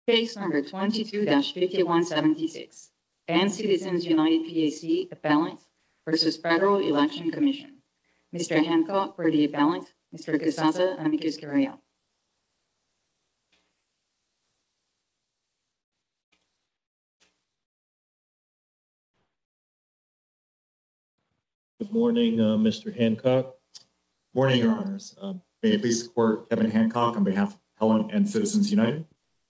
Case number 22-5176, and Citizens United PAC appellant versus Federal Election Commission. Mr. Hancock for the appellant, Mr. Casasa, amicus curiae. Good morning, Mr. Hancock. Morning, Your Honors. May it please the Court, Kevin Hancock on behalf of Helen and Citizens United.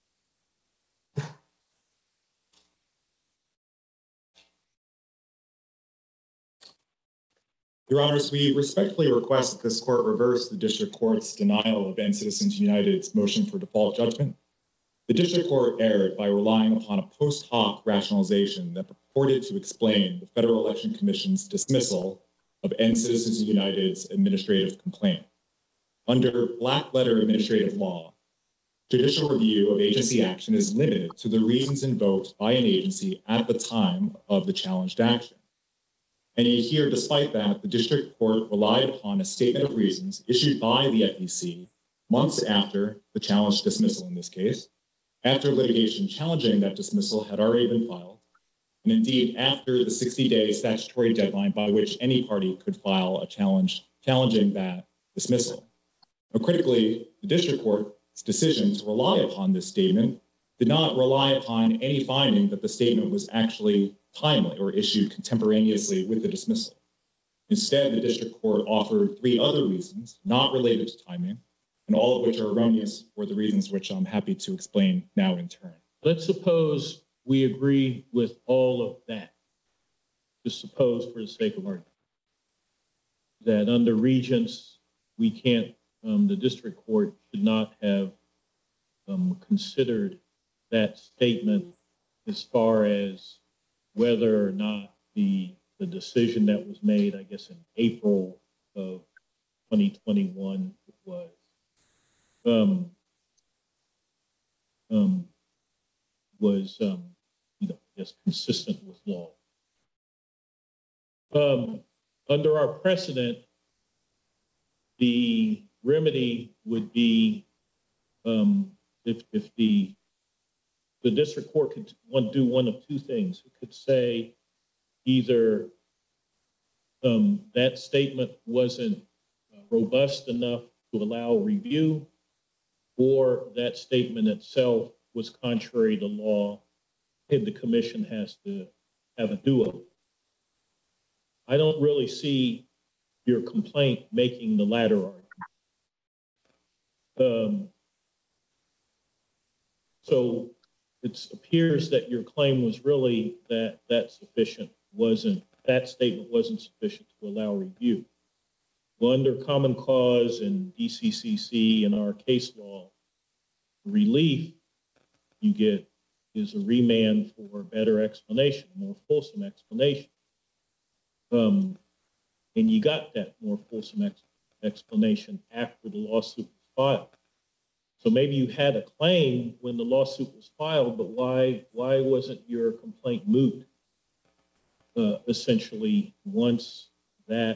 Your Honors, we respectfully request that this Court reverse the District Court's denial of End Citizens United's motion for default judgment. The District Court erred by relying upon a post hoc rationalization that purported to explain the Federal Election Commission's dismissal of End Citizens United's administrative complaint. Under black letter administrative law, judicial review of agency action is limited to the reasons invoked by an agency at the time of the challenged action. And here, despite that, the District Court relied upon a statement of reasons issued by the FEC months after the challenged dismissal in this case, after litigation challenging that dismissal had already been filed, and indeed after the 60-day statutory deadline by which any party could file a challenge challenging that dismissal. Now, critically, the District Court's decision to rely upon this statement did not rely upon any finding that the statement was actually timely or issued contemporaneously with the dismissal. Instead, the District Court offered three other reasons not related to timing, and all of which are erroneous for the reasons which I'm happy to explain now in turn. Let's suppose we agree with all of that. Just suppose, for the sake of argument, that under Regents, we can't, the District Court should not have considered that statement as far as whether or not the decision that was made, I guess, in April of 2021 was consistent with law. Under our precedent, the remedy would be if the District Court could do one of two things. It could say either that statement wasn't robust enough to allow review, or that statement itself was contrary to law, and the commission has to have a do-over. I don't really see your complaint making the latter argument. So it appears that your claim was really that that statement wasn't sufficient to allow review. Well, under common cause and DCCC and our case law, relief you get is a remand for a better explanation, a more fulsome explanation. And you got that more fulsome explanation after the lawsuit was filed. So maybe you had a claim when the lawsuit was filed, but why wasn't your complaint moot essentially once that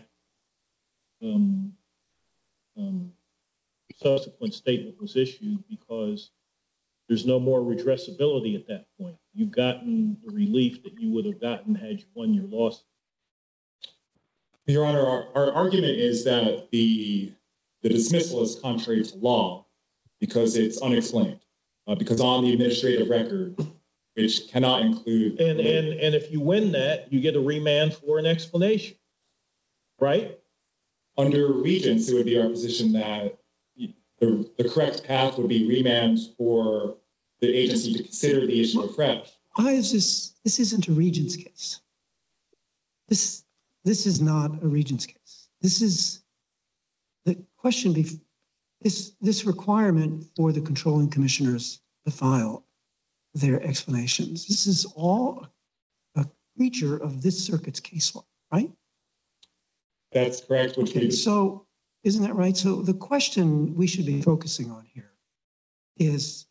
subsequent statement was issued? Because there's no more redressability at that point. You've gotten the relief that you would have gotten had you won your lawsuit. Your Honor, our argument is that the dismissal is contrary to law because it's unexplained. Because on the administrative record, which cannot include... And if you win that, you get a remand for an explanation, right? Under Regents, it would be our position that the correct path would be remand for the agency to consider the issue afresh. Why is this isn't a Regents case? This is not a Regents case. This is the question, this requirement for the controlling commissioners to file their explanations. This is all a creature of this circuit's case law, right? That's correct. Okay, so isn't that right? So the question we should be focusing on here is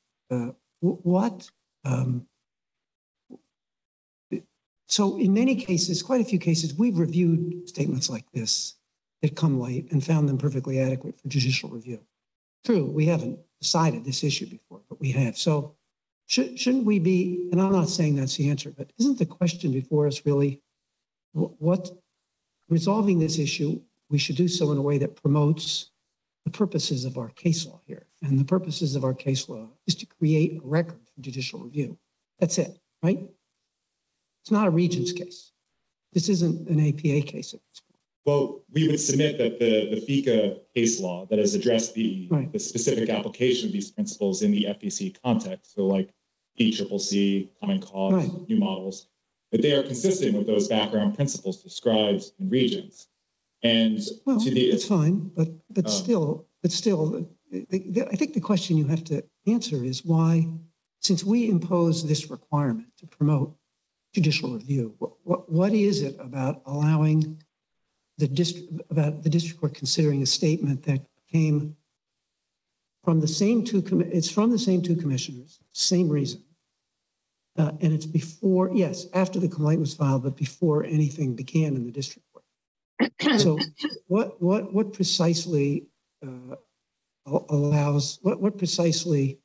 so in many cases, quite a few cases, we've reviewed statements like this that come late and found them perfectly adequate for judicial review. True, we haven't decided this issue before, but we have. So shouldn't we be, and I'm not saying that's the answer, but isn't the question before us really what resolving this issue, we should do so in a way that promotes the purposes of our case law here. And the purposes of our case law is to create a record for judicial review. That's it, right? It's not a Regents case. This isn't an APA case at this point. Well, we would submit that the FICA case law that has addressed the specific application of these principles in the FEC context, so like ECCC, Common Cause, new models, that they are consistent with those background principles described in Regents. And well, to the it's fine, but still, I think the question you have to answer is why, since we impose this requirement to promote judicial review, what is it about allowing the district court considering a statement that came from the same two commissioners, same reason, and it's before, yes, after the complaint was filed, but before anything began in the district court. So what precisely allows, what precisely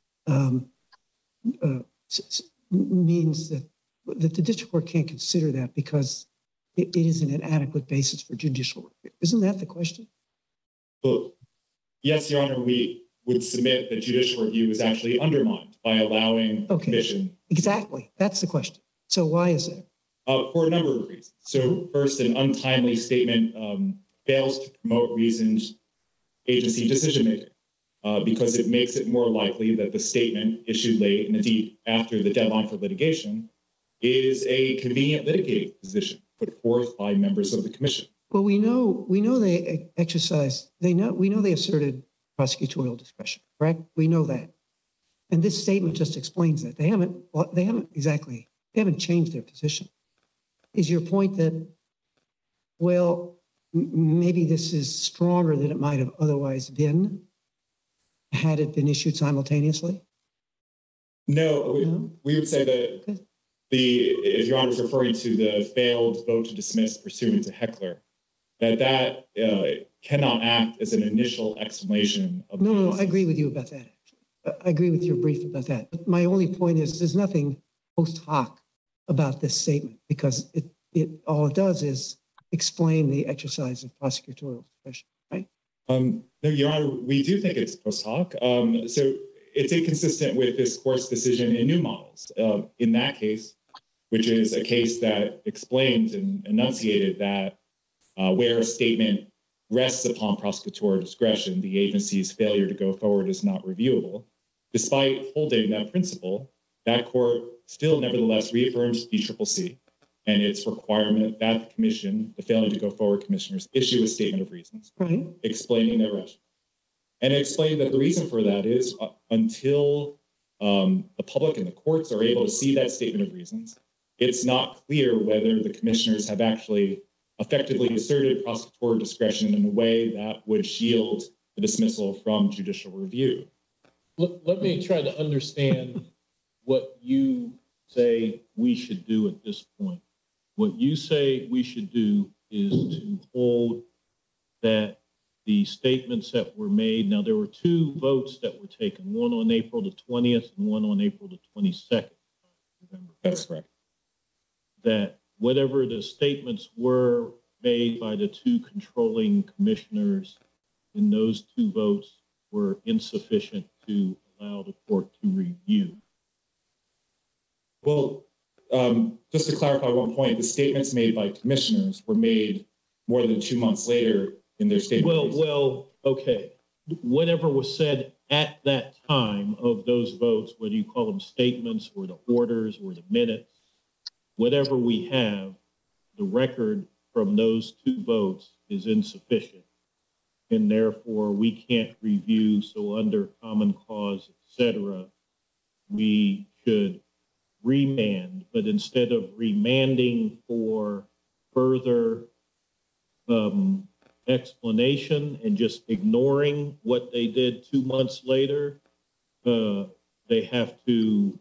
means that the district court can't consider that because it isn't an adequate basis for judicial review? Isn't that the question? Well, yes, Your Honor, we would submit that judicial review is actually undermined by allowing the commission. Exactly, that's the question. So why is that? For a number of reasons. So first, an untimely statement fails to promote reasoned agency decision-making because it makes it more likely that the statement issued late and indeed after the deadline for litigation is a convenient litigating position put forth by members of the commission. Well, we know they exercised, we know they asserted prosecutorial discretion, correct? We know that. And this statement just explains that. They haven't changed their position. Is your point that, well, maybe this is stronger than it might have otherwise been had it been issued simultaneously? No, we would say that if Your Honor is referring to the failed vote to dismiss pursuant to Heckler, that cannot act as an initial explanation of. No, I agree with you about that, actually. I agree with your brief about that. But my only point is there's nothing post hoc about this statement because all it does is explain the exercise of prosecutorial discretion, right? No, Your Honor, we do think it's post hoc. So it's inconsistent with this court's decision in new models. In that case, which is a case that explains and enunciated that where a statement rests upon prosecutorial discretion, the agency's failure to go forward is not reviewable. Despite holding that principle, that court still nevertheless reaffirms DCCC and its requirement that the commission, the failure to go forward commissioners, issue a statement of reasons, explaining their rationale. And it explained that the reason for that is until the public and the courts are able to see that statement of reasons, it's not clear whether the commissioners have actually effectively asserted prosecutorial discretion in a way that would shield the dismissal from judicial review. Let me try to understand what you say we should do at this point. What you say we should do is to hold that the statements that were made, now there were two votes that were taken, one on April the 20th and one on April the 22nd. That's correct. That whatever the statements were made by the two controlling commissioners in those two votes were insufficient to allow the court to review. Well, just to clarify one point, the statements made by commissioners were made more than 2 months later in their statement. Well, okay. Whatever was said at that time of those votes, whether you call them statements or the orders or the minutes, whatever we have, the record from those two votes is insufficient. And therefore, we can't review. So under common cause, et cetera, we should remand. But instead of remanding for further explanation and just ignoring what they did 2 months later, they have to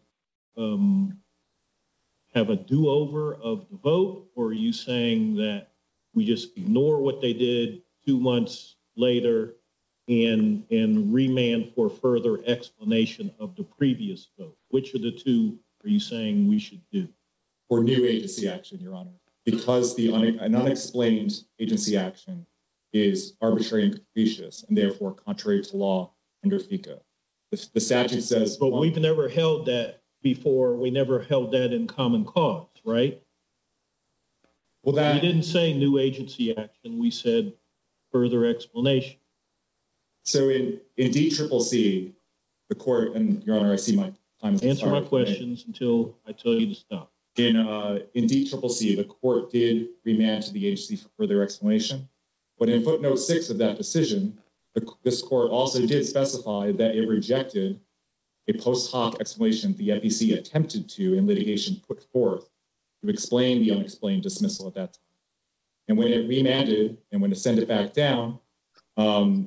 have a do-over of the vote? Or are you saying that we just ignore what they did 2 months later and remand for further explanation of the previous vote? Which of the two are you saying we should do? For new agency action, Your Honor, because an unexplained agency action is arbitrary and capricious and therefore contrary to law under FICA. The statute says... But we've never held that before. We never held that in common cause, right? Well, We didn't say new agency action. We said further explanation. So in DCCC, the court, and Your Honor, I see my time is Answer my expired. questions until I tell you to stop. In DCCC, the court did remand to the agency for further explanation. But in footnote 6 of that decision, this court also did specify that it rejected a post hoc explanation the FEC attempted to, in litigation, put forth to explain the unexplained dismissal at that time. And when it remanded and when it sent it back down, I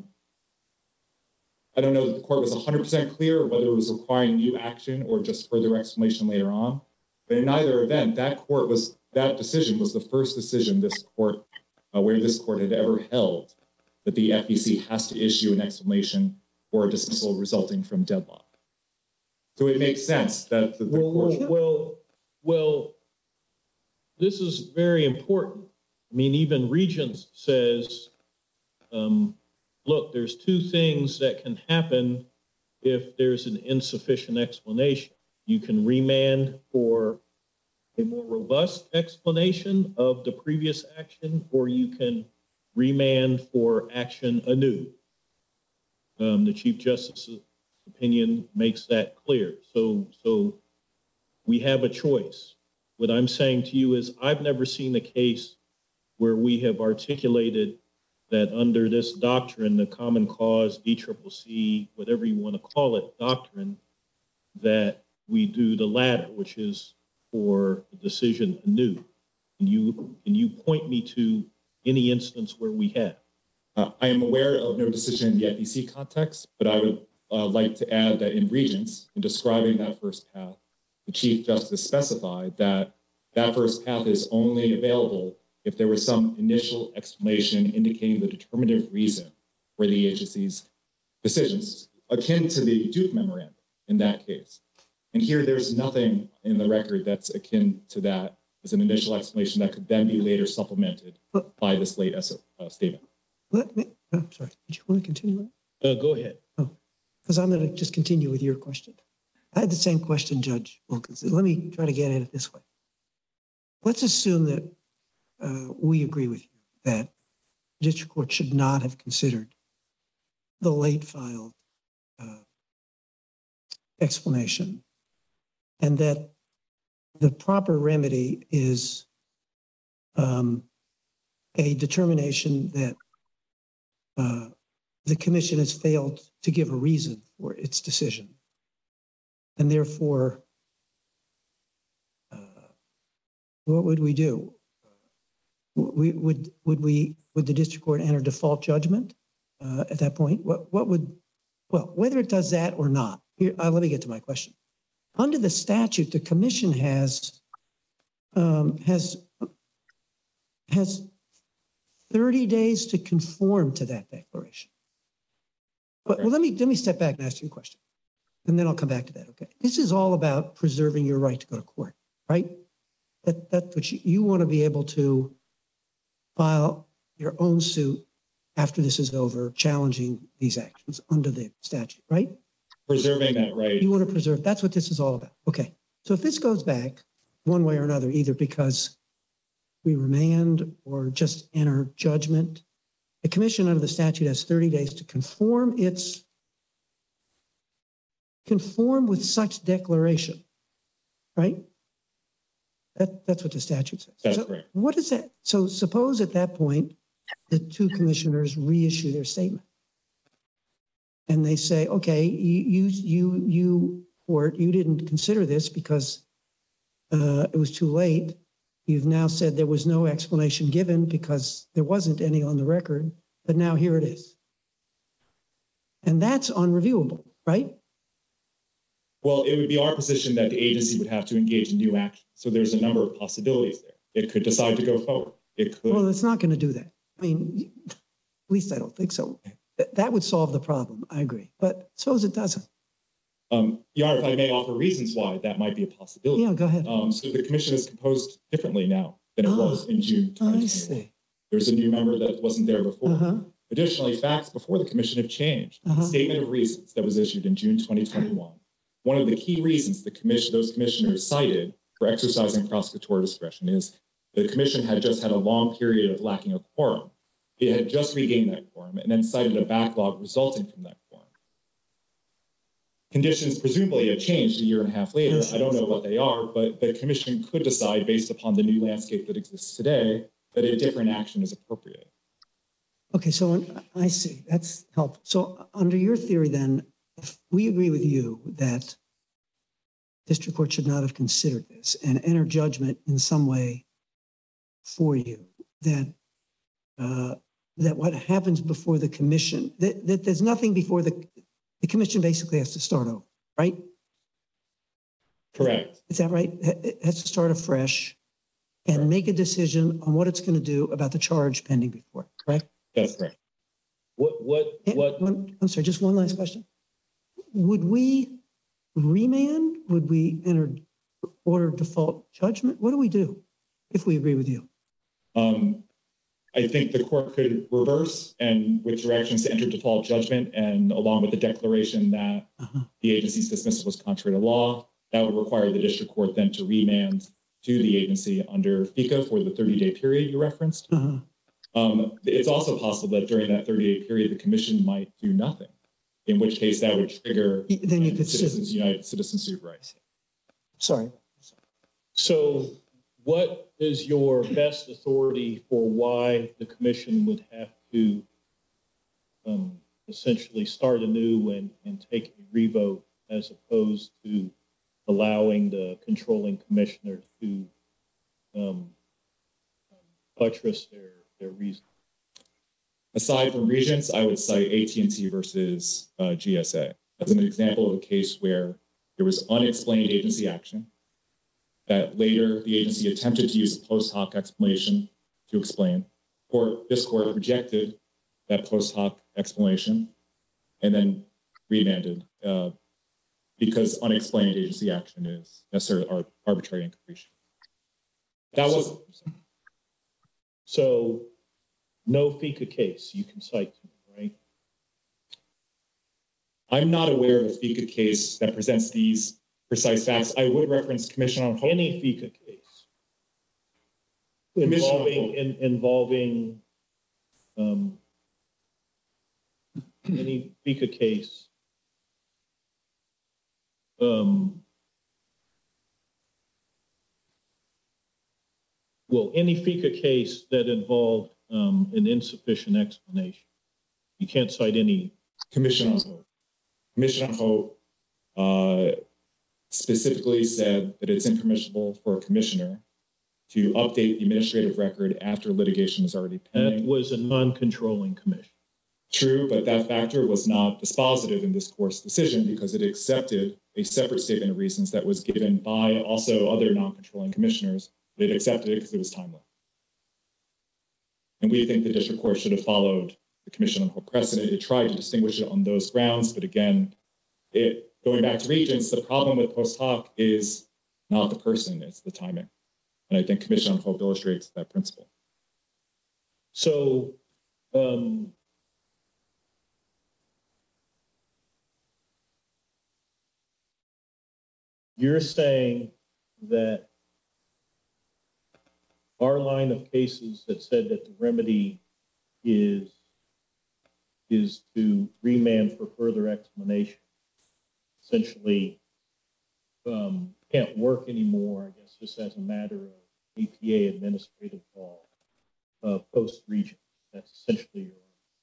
don't know that the court was 100% clear whether it was requiring new action or just further explanation later on. But in either event, that decision was the first decision this court, where this court had ever held that the FEC has to issue an explanation for a dismissal resulting from deadlock. So it makes sense that the court... Well, this is very important. I mean, even Regents says, look, there's two things that can happen if there's an insufficient explanation. You can remand for a more robust explanation of the previous action, or you can remand for action anew. The Chief Justice's opinion makes that clear. So we have a choice. What I'm saying to you is I've never seen a case where we have articulated that under this doctrine, the common cause, DCCC, whatever you want to call it, doctrine, that we do the latter, which is for the decision anew. Can you point me to any instance where we have? I am aware of no decision in the FEC context, but I would like to add that in Regents, in describing that first path, the Chief Justice specified that that first path is only available if there was some initial explanation indicating the determinative reason for the agency's decisions, akin to the Duke memorandum in that case. And here there's nothing in the record that's akin to that as an initial explanation that could then be later supplemented by this late statement. I'm sorry, did you want to continue? Go ahead. Oh, because I'm going to just continue with your question. I had the same question, Judge Wilkinson. Let me try to get at it this way. Let's assume that we agree with you that district court should not have considered the late filed explanation, and that the proper remedy is a determination that the commission has failed to give a reason for its decision, and therefore, what would we do? Would the district court enter default judgment at that point? Whether it does that or not. Here, let me get to my question. Under the statute, the commission has 30 days to conform to that declaration. But well, let me step back and ask you a question, and then I'll come back to that. Okay, this is all about preserving your right to go to court, right? That's what you want to be able to file your own suit after this is over, challenging these actions under the statute, right? Preserving that right. You want to preserve, that's what this is all about. Okay, so if this goes back one way or another, either because we remand or just enter judgment, the commission under the statute has 30 days to conform with such declaration, right? That's what the statute says. That's correct. What is that? So suppose at that point, the two commissioners reissue their statement. And they say, okay, you court, you didn't consider this because it was too late. You've now said there was no explanation given because there wasn't any on the record, but now here it is. And that's unreviewable, right? Well, it would be our position that the agency would have to engage in new action. So there's a number of possibilities there. It could decide to go forward. It could. Well, it's not going to do that. I mean, at least I don't think so. That would solve the problem. I agree. But suppose it doesn't. Your Honor, if I may offer reasons why that might be a possibility. Yeah, go ahead. So the commission is composed differently now than it was in June I 2021. see. There's a new member that wasn't there before. Uh-huh. Additionally, facts before the commission have changed. Uh-huh. The statement of reasons that was issued in June 2021, one of the key reasons those commissioners cited for exercising prosecutorial discretion is the commission had just had a long period of lacking a quorum. It had just regained that quorum and then cited a backlog resulting from that quorum. Conditions presumably have changed a year and a half later. I don't know what they are, but the commission could decide based upon the new landscape that exists today that a different action is appropriate. Okay, so I see. That's helpful. So under your theory then, if we agree with you that district court should not have considered this and enter judgment in some way for you, that what happens before the commission, that there's nothing before the commission basically has to start over, right? Correct. Is that right? It has to start afresh and make a decision on what it's going to do about the charge pending before, correct? That's correct. I'm sorry, just one last question. Would we remand? Would we order default judgment? What do we do if we agree with you? I think the court could reverse and with directions to enter default judgment, and along with the declaration that the agency's dismissal was contrary to law, that would require the district court then to remand to the agency under FICA for the 30-day period you referenced. It's also possible that during that 30-day period, the commission might do nothing, in which case that would trigger Then you could Citizens United citizen suit rights. Sorry. So what is your best authority for why the commission would have to essentially start anew and take a revote as opposed to allowing the controlling commissioner to buttress their reason? Aside from Regents, I would cite AT&T versus GSA as an example of a case where there was unexplained agency action that later the agency attempted to use a post hoc explanation to explain. This court rejected that post hoc explanation and then remanded because unexplained agency action is necessarily arbitrary and capricious. That was so no FICA case you can cite to me, right? I'm not aware of a FICA case that presents these precise facts. I would reference Commission on Hope. Any FICA case involving any FICA case any FICA case that involved an insufficient explanation. You can't cite any. Commission on Hope. Commission on Hope specifically said that it's impermissible for a commissioner to update the administrative record after litigation is already pending. That was a non-controlling commission. True, but that factor was not dispositive in this court's decision because it accepted a separate statement of reasons that was given by also other non-controlling commissioners. It accepted it because it was timely. And we think the district court should have followed the Commission on Hope precedent. It tried to distinguish it on those grounds, but again, going back to Regents, the problem with post hoc is not the person, it's the timing. And I think Commission on Hope illustrates that principle. So, you're saying that our line of cases that said that the remedy is to remand for further explanation essentially can't work anymore, I guess, just as a matter of APA administrative law post-Regents. That's essentially your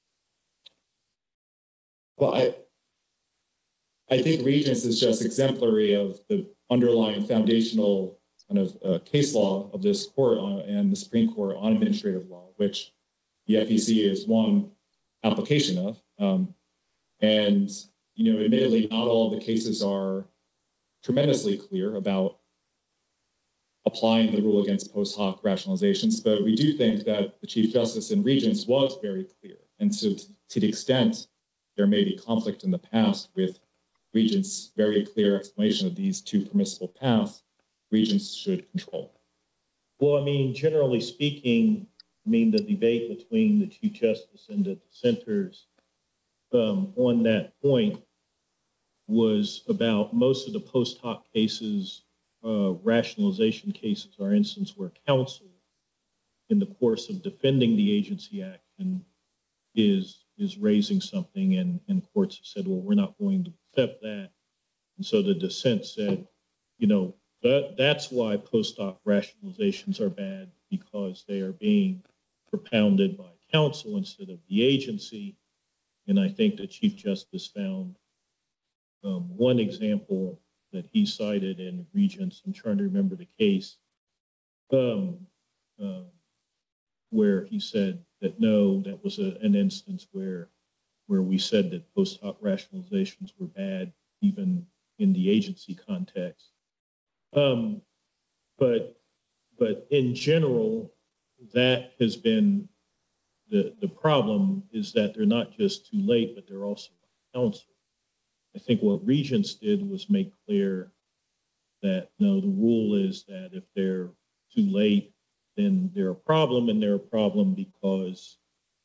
Well, I think Regents is just exemplary of the underlying foundational kind of case law of this court and the Supreme Court on administrative law, which the FEC is one application of. And, admittedly, not all of the cases are tremendously clear about applying the rule against post hoc rationalizations, but we do think that the Chief Justice in Regents was very clear. And so to the extent there may be conflict in the past with Regents' very clear explanation of these two permissible paths, Regents should control. Well, I mean, generally speaking, I mean, the debate between the Chief Justice and the dissenters on that point was about most of the post hoc cases, rationalization cases are instances where counsel, in the course of defending the agency action, is raising something, and courts have said, well, we're not going to accept that. And so the dissent said, you know, that's why post hoc rationalizations are bad, because they are being propounded by counsel instead of the agency. And I think the Chief Justice found one example that he cited in Regents, I'm trying to remember the case, where he said that no, that was an instance where we said that post hoc rationalizations were bad, even in the agency context. But in general, that has been the problem, is that they're not just too late, but they're also counsel. I think what Regents did was make clear that no, the rule is that if they're too late, then they're a problem, and they're a problem because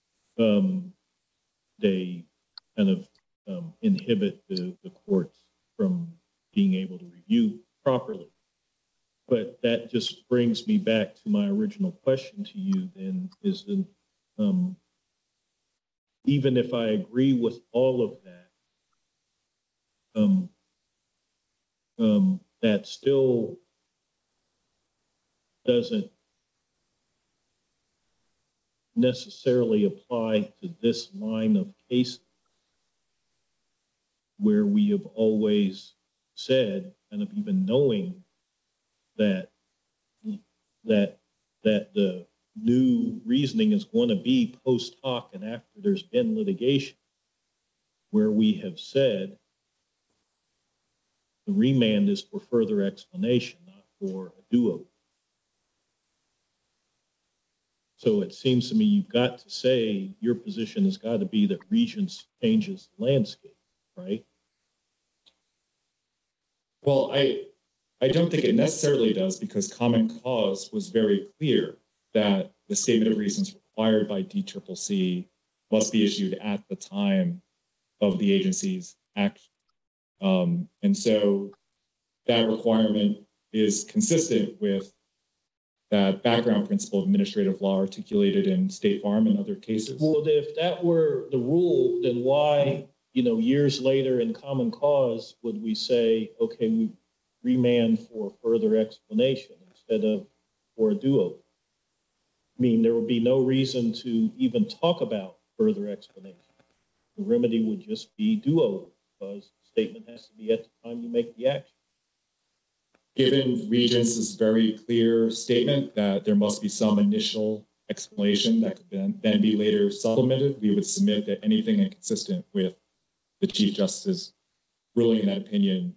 they kind of inhibit the courts from being able to review properly. But that just brings me back to my original question to you then, is that even if I agree with all of that, that still doesn't necessarily apply to this line of cases where we have always said, and of even knowing that the new reasoning is going to be post hoc and after there's been litigation, where we have said the remand is for further explanation, not for a do-over. So it seems to me you've got to say your position has got to be that Regents changes the landscape, right? Well, I don't think it necessarily does, because common cause was very clear that the statement of reasons required by DCCC must be issued at the time of the agency's action. And so that requirement is consistent with that background principle of administrative law articulated in State Farm and other cases. Well, if that were the rule, then why, years later in common cause would we say, okay, we remand for further explanation instead of for a do-over? I mean, there would be no reason to even talk about further explanation. The remedy would just be do-over, because the statement has to be at the time you make the action. Given Regents' very clear statement that there must be some initial explanation that could then be later supplemented, we would submit that anything inconsistent with the Chief Justice's ruling in that opinion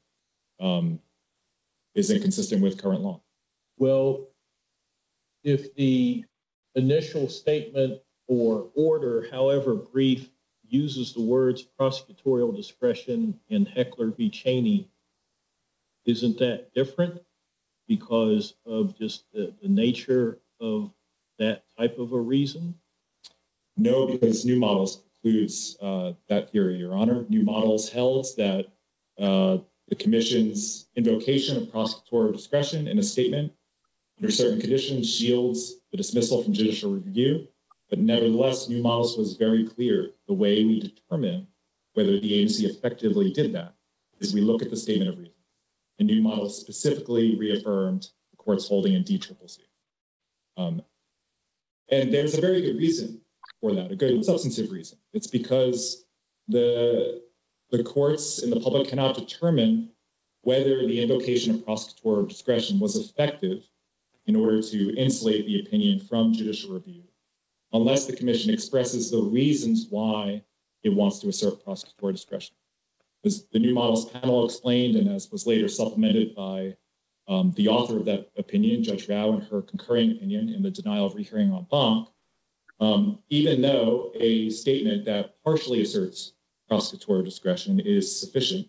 is inconsistent with current law. Well, if the initial statement or order, however brief, uses the words prosecutorial discretion and Heckler v. Cheney, isn't that different because of just the nature of that type of a reason? No, because New Models precludes that theory, Your Honor. New Models held that the Commission's invocation of prosecutorial discretion in a statement under certain conditions shields the dismissal from judicial review. But nevertheless, New Models was very clear. The way we determine whether the agency effectively did that is we look at the statement of reason. And New Models specifically reaffirmed the court's holding in DCCC. And there's a very good reason for that, a good substantive reason. It's because the courts and the public cannot determine whether the invocation of prosecutorial discretion was effective in order to insulate the opinion from judicial review, unless the Commission expresses the reasons why it wants to assert prosecutorial discretion. As the New Models panel explained, and as was later supplemented by the author of that opinion, Judge Rao, in her concurring opinion in the denial of rehearing en banc, even though a statement that partially asserts prosecutorial discretion is sufficient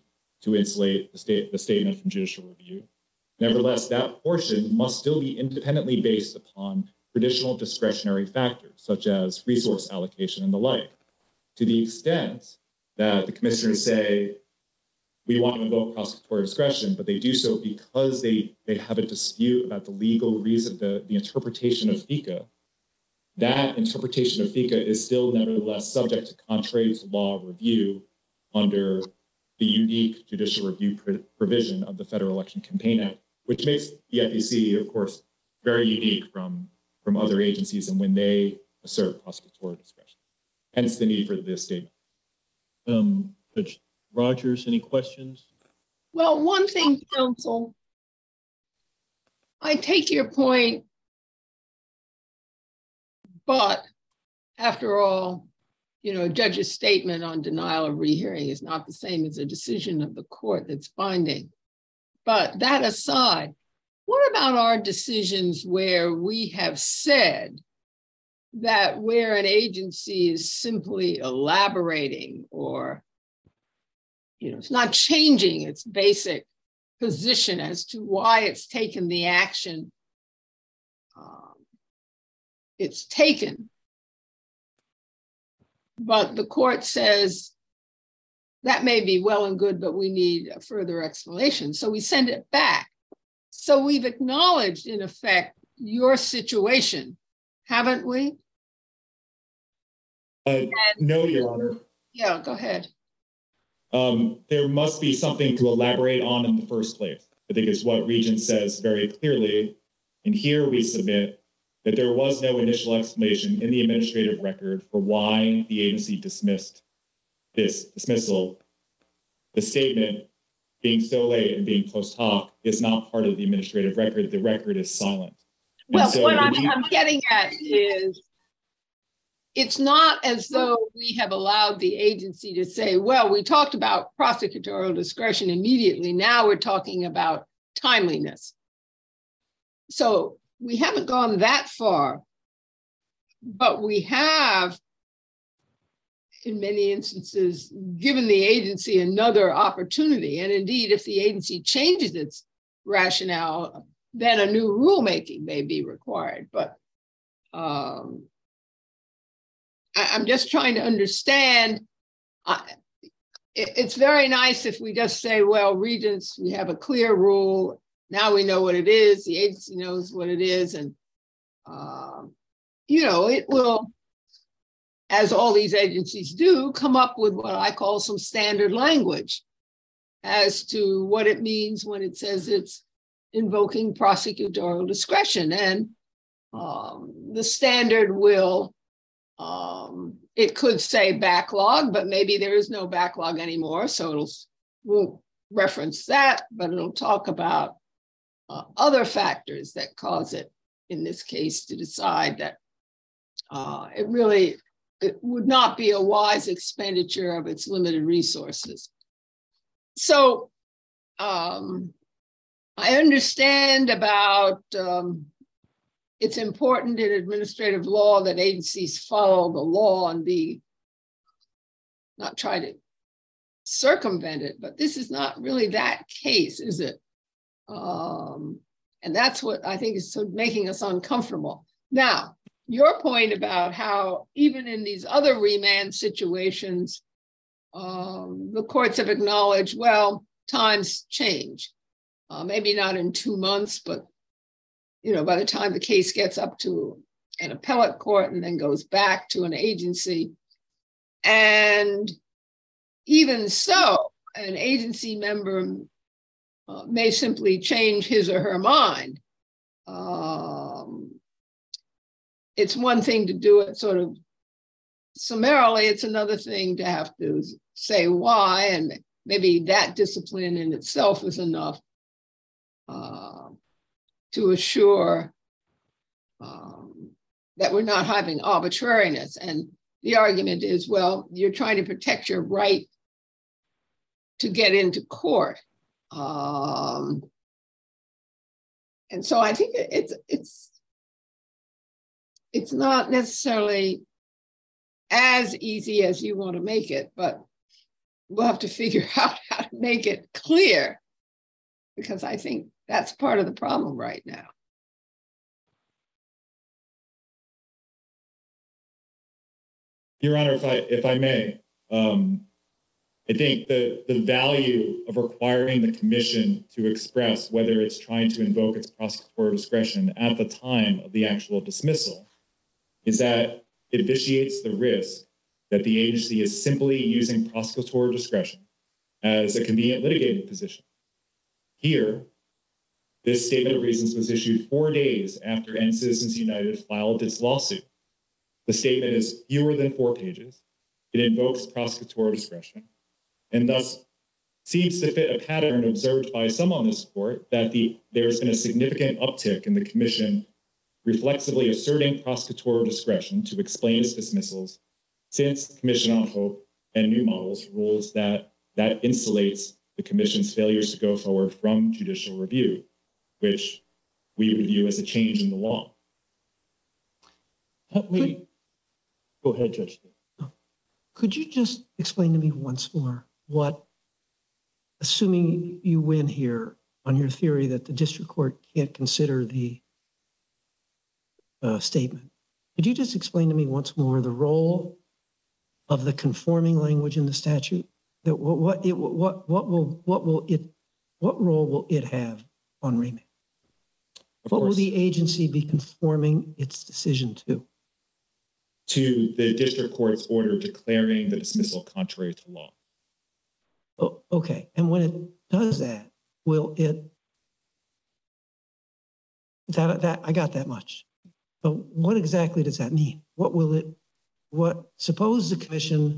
to insulate the statement from judicial review. Nevertheless, that portion must still be independently based upon traditional discretionary factors, such as resource allocation and the like. To the extent that the commissioners say, we want to invoke prosecutorial discretion, but they do so because they have a dispute about the legal reason, the interpretation of FECA, that interpretation of FECA is still nevertheless subject to contrary to law review under the unique judicial review provision of the Federal Election Campaign Act, which makes the FEC, of course, very unique from other agencies and when they assert prosecutorial discretion. Hence the need for this statement. Judge Rogers, any questions? Well, one thing, counsel, I take your point, but after all, a judge's statement on denial of rehearing is not the same as a decision of the court that's binding. But that aside, what about our decisions where we have said that where an agency is simply elaborating or it's not changing its basic position as to why it's taken the action it's taken, but the court says that may be well and good, but we need a further explanation. So we send it back. So we've acknowledged, in effect, your situation, haven't we? No, Your Honor. Yeah, go ahead. There must be something to elaborate on in the first place. I think it's what Regent says very clearly. And here we submit that there was no initial explanation in the administrative record for why the agency dismissed this dismissal. The statement being so late and being post hoc is not part of the administrative record. The record is silent. Well, so what I'm getting at is it's not as though we have allowed the agency to say, well, we talked about prosecutorial discretion immediately. Now we're talking about timeliness. So we haven't gone that far, but we have, in many instances, given the agency another opportunity. And indeed, if the agency changes its rationale, then a new rulemaking may be required. But I'm just trying to understand. It's very nice if we just say, well, Regents, we have a clear rule. Now we know what it is. The agency knows what it is. And, it will, as all these agencies do, come up with what I call some standard language as to what it means when it says it's invoking prosecutorial discretion. And the standard will, it could say backlog, but maybe there is no backlog anymore. So won't reference that, but it'll talk about other factors that cause it, in this case, to decide that it would not be a wise expenditure of its limited resources. So I understand about it's important in administrative law that agencies follow the law and not try to circumvent it, but this is not really that case, is it? And that's what I think is making us uncomfortable. Now, your point about how even in these other remand situations, the courts have acknowledged, well, times change. Maybe not in 2 months, but by the time the case gets up to an appellate court and then goes back to an agency. And even so, an agency member may simply change his or her mind. It's one thing to do it sort of summarily. It's another thing to have to say why, and maybe that discipline in itself is enough to assure that we're not having arbitrariness. And the argument is, well, you're trying to protect your right to get into court. And so I think it's not necessarily as easy as you want to make it, but we'll have to figure out how to make it clear, because I think that's part of the problem right now. Your Honor, if I may, I think the value of requiring the commission to express whether it's trying to invoke its prosecutorial discretion at the time of the actual dismissal is that it vitiates the risk that the agency is simply using prosecutorial discretion as a convenient litigating position. Here, this statement of reasons was issued 4 days after End Citizens United filed its lawsuit. The statement is fewer than 4 pages. It invokes prosecutorial discretion, and thus seems to fit a pattern observed by some on this court that there's been a significant uptick in the commission reflexively asserting prosecutorial discretion to explain its dismissals since the Commission on Hope and New Models rules that insulates the commission's failures to go forward from judicial review, which we would view as a change in the law. Go ahead, Judge. Could you just explain to me once more what, assuming you win here on your theory that the district court can't consider the statement, could you just explain to me once more the role of the conforming language in the statute? That what role will it have on remand? What will the agency be conforming its decision to? To the district court's order declaring the dismissal contrary to law. Oh, okay. And when it does that, will it, that I got that much. But what exactly does that mean? What will it, suppose the commission,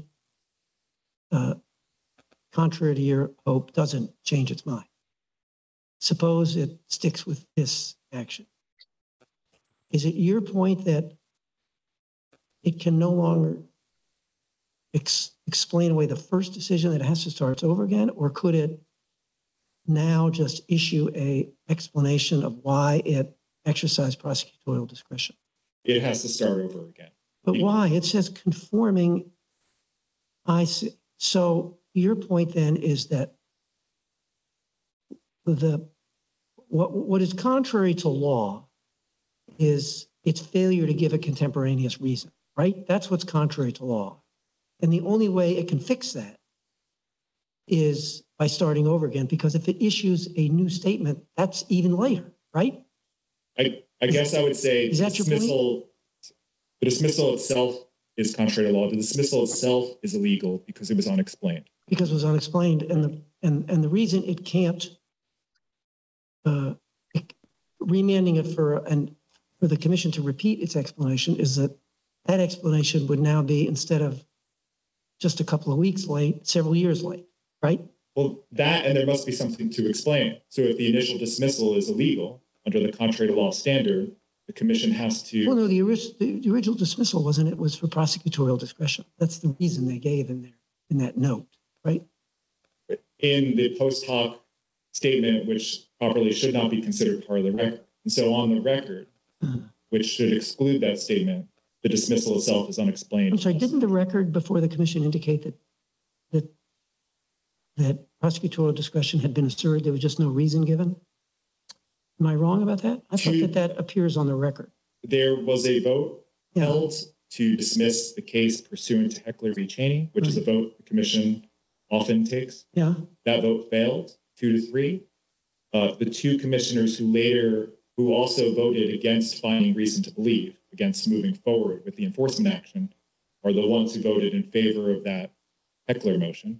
contrary to your hope, doesn't change its mind. Suppose it sticks with this action. Is it your point that it can no longer explain away the first decision, that it has to start over again? Or could it now just issue an explanation of why it exercised prosecutorial discretion? It has to start over again. But why? It says conforming. I see. So your point then is that what is contrary to law is its failure to give a contemporaneous reason, right? That's what's contrary to law. And the only way it can fix that is by starting over again, because if it issues a new statement, that's even later, right? I guess I would say is that your point? The dismissal itself is contrary to law. The dismissal itself is illegal because it was unexplained. Because it was unexplained, and the reason it can't remanding it for the commission to repeat its explanation is that explanation would now be, instead of just a couple of weeks late, several years late, right? Well, that, and there must be something to explain. So if the initial dismissal is illegal under the contrary to law standard, the commission has to. Well, no, the original dismissal wasn't. It was for prosecutorial discretion. That's the reason they gave in that note, right? In the post hoc statement, which properly should not be considered part of the record. And so on the record, which should exclude that statement, the dismissal itself is unexplained. I'm sorry, didn't the record before the commission indicate that prosecutorial discretion had been asserted? There was just no reason given? Am I wrong about that? I thought that appears on the record. There was a vote held to dismiss the case pursuant to Heckler v. Cheney, which is a vote the commission often takes. Yeah. That vote failed 2-3. The two commissioners who also voted against finding reason to believe, against moving forward with the enforcement action, are the ones who voted in favor of that Heckler motion.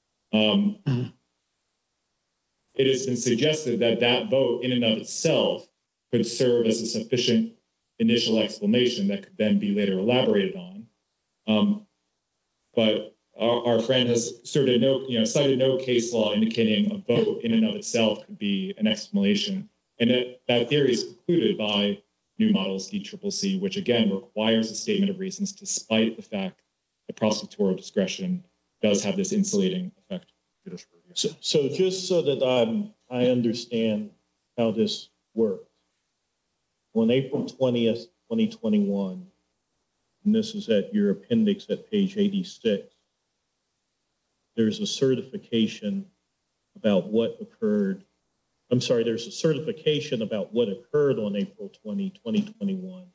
It has been suggested that that vote in and of itself could serve as a sufficient initial explanation that could then be later elaborated on. But our friend has cited no case law indicating a vote in and of itself could be an explanation. And that theory is concluded by New Models DCCC, which again requires a statement of reasons, despite the fact that prosecutorial discretion does have this insulating effect. So just so that I understand how this works, on April 20th, 2021, and this is at your appendix at page 86, there's a certification about what occurred. I'm sorry, there's a certification about what occurred on April 20, 2021.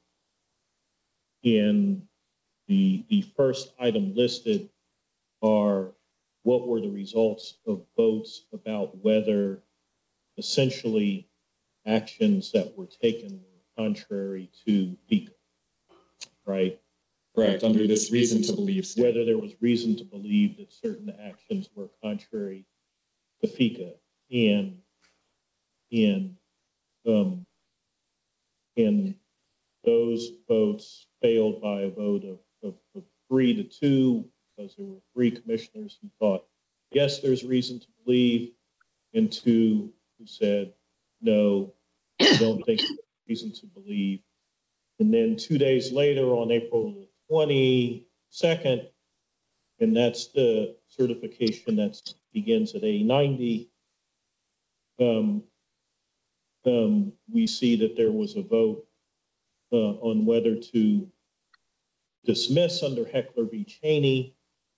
And the first item listed are what were the results of votes about whether essentially actions that were taken were contrary to FECA, right? Correct, under this reason to believe statement. Whether there was reason to believe that certain actions were contrary to FECA, and those votes failed by a vote of 3-2, because there were 3 commissioners who thought, yes, there's reason to believe, and 2 who said, no, I don't think there's reason to believe. And then 2 days later, on April 22nd, and that's the certification that begins at A90, we see that there was a vote on whether to dismiss under Heckler v. Cheney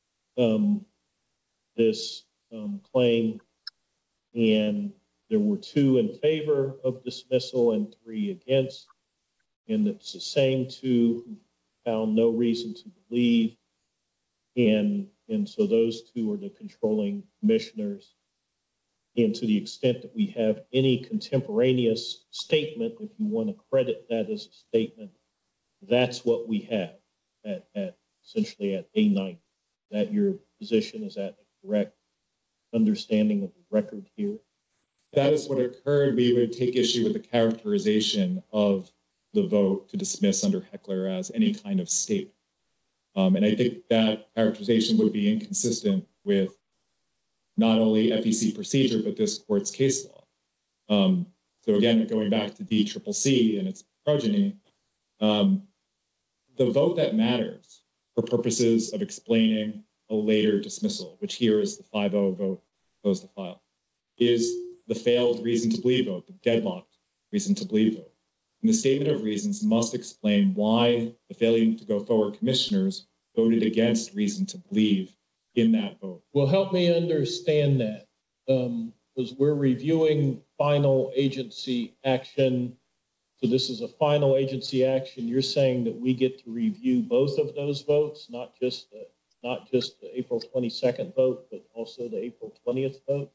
this claim, and there were 2 in favor of dismissal and 3 against, and it's the same 2 who found no reason to believe, and so those 2 are the controlling commissioners. And to the extent that we have any contemporaneous statement, if you want to credit that as a statement, that's what we have at essentially at A90. That your position, is that a correct understanding of the record here? That is what occurred. We would take issue with the characterization of the vote to dismiss under Heckler as any kind of statement. And I think that characterization would be inconsistent with not only FEC procedure, but this court's case law. So again, going back to DCCC and its progeny, the vote that matters for purposes of explaining a later dismissal, which here is the 5-0 vote, close the file, is the failed reason to believe vote, the deadlocked reason to believe vote. And the statement of reasons must explain why the failing to go forward commissioners voted against reason to believe in that vote. Well, help me understand that, because we're reviewing final agency action. So this is a final agency action. You're saying that we get to review both of those votes, not just the April 22nd vote, but also the April 20th vote?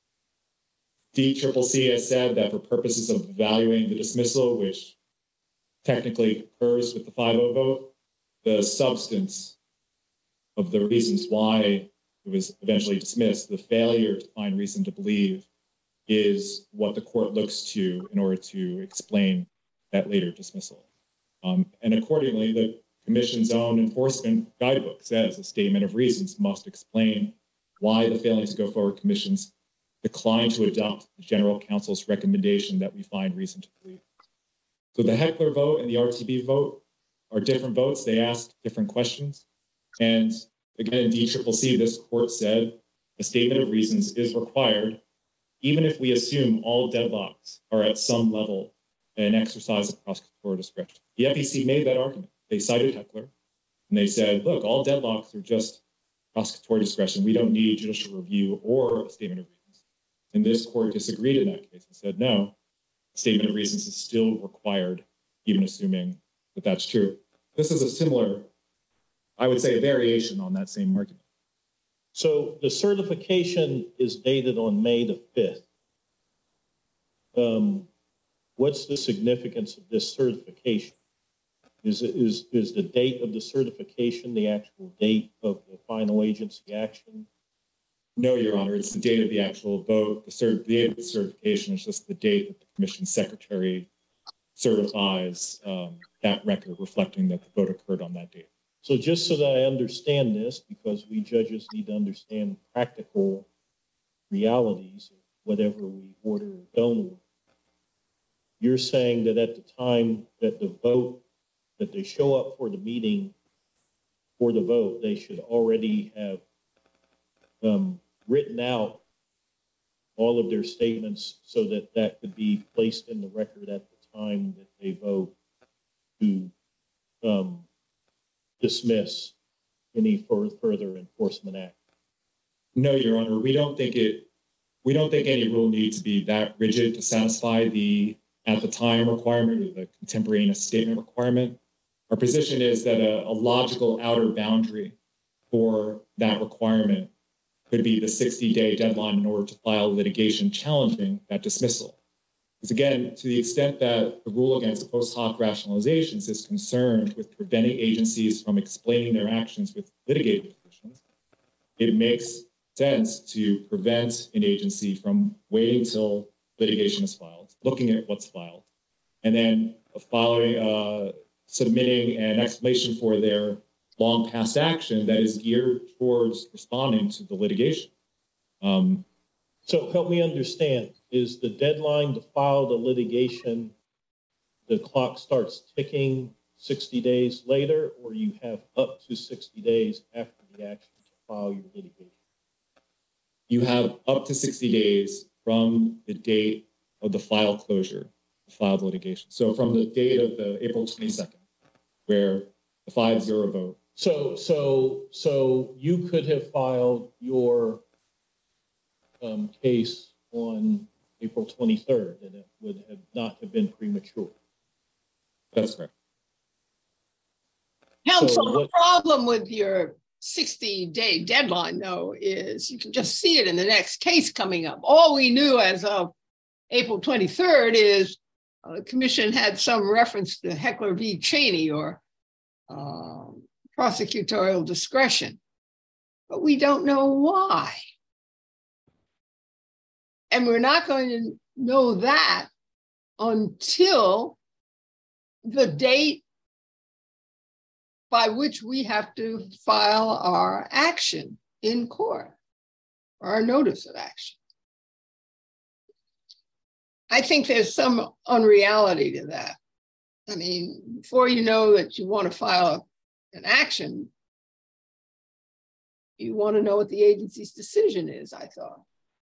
DCCC has said that for purposes of evaluating the dismissal, which technically occurs with the 5-0 vote, the substance of the reasons why it was eventually dismissed, the failure to find reason to believe, is what the court looks to in order to explain that later dismissal. And accordingly, the Commission's own enforcement guidebook says a statement of reasons must explain why the failing to go forward commissions declined to adopt the General Counsel's recommendation that we find reason to believe. So the Heckler vote and the RTB vote are different votes. They ask different questions. And again, in DCCC, this court said a statement of reasons is required, even if we assume all deadlocks are at some level an exercise of prosecutorial discretion. The FEC made that argument. They cited Heckler, and they said, look, all deadlocks are just prosecutorial discretion. We don't need judicial review or a statement of reasons. And this court disagreed in that case and said, no, a statement of reasons is still required, even assuming that that's true. This is a similar, I would say, a variation on that same argument. So the certification is dated on May the 5th. What's the significance of this certification? Is the date of the certification the actual date of the final agency action? No, Your Honor, it's the date of the actual vote. The date of the certification is just the date that the commission secretary certifies that record reflecting that the vote occurred on that date. So just so that I understand this, because we judges need to understand practical realities of whatever we order or don't order, you're saying that at the time that the vote, that they show up for the meeting for the vote, they should already have written out all of their statements so that that could be placed in the record at the time that they vote to dismiss any further enforcement act. No, Your Honor, we don't think any rule needs to be that rigid to satisfy the at the time requirement or the contemporaneous statement requirement. Our position is that a logical outer boundary for that requirement could be the 60-day deadline in order to file litigation challenging that dismissal. Because again, to the extent that the rule against post hoc rationalizations is concerned with preventing agencies from explaining their actions with litigated positions, it makes sense to prevent an agency from waiting till litigation is filed, looking at what's filed, and then submitting an explanation for their long past action that is geared towards responding to the litigation. So help me understand, is the deadline to file the litigation, the clock starts ticking 60 days later, or you have up to 60 days after the action to file your litigation? You have up to 60 days from the date of the file closure, the filed litigation. So from the date of the April 22nd, where the 5-0 vote. So you could have filed your case on April 23rd, and it would have not have been premature. That's correct. Counsel, the problem with your 60-day deadline, though, is you can just see it in the next case coming up. All we knew as of April 23rd is the commission had some reference to Heckler v. Cheney or prosecutorial discretion, but we don't know why. And we're not going to know that until the date by which we have to file our action in court, or our notice of action. I think there's some unreality to that. I mean, before you know that you want to file an action, you want to know what the agency's decision is, I thought.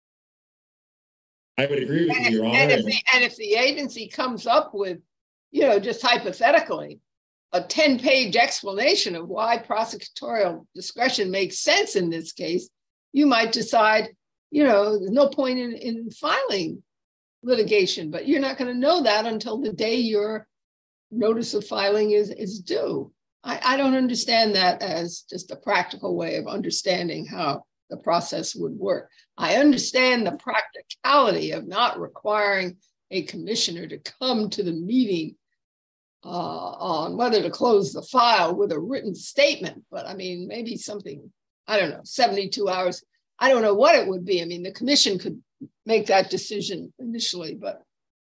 I would agree with you, Your Honor. And if the agency comes up with, just hypothetically, a 10-page explanation of why prosecutorial discretion makes sense in this case, you might decide, there's no point in filing litigation, but you're not going to know that until the day your notice of filing is due. I don't understand that as just a practical way of understanding how the process would work. I understand the practicality of not requiring a commissioner to come to the meeting on whether to close the file with a written statement, but I mean, maybe something, 72 hours. I don't know what it would be. I mean, the commission could make that decision initially, but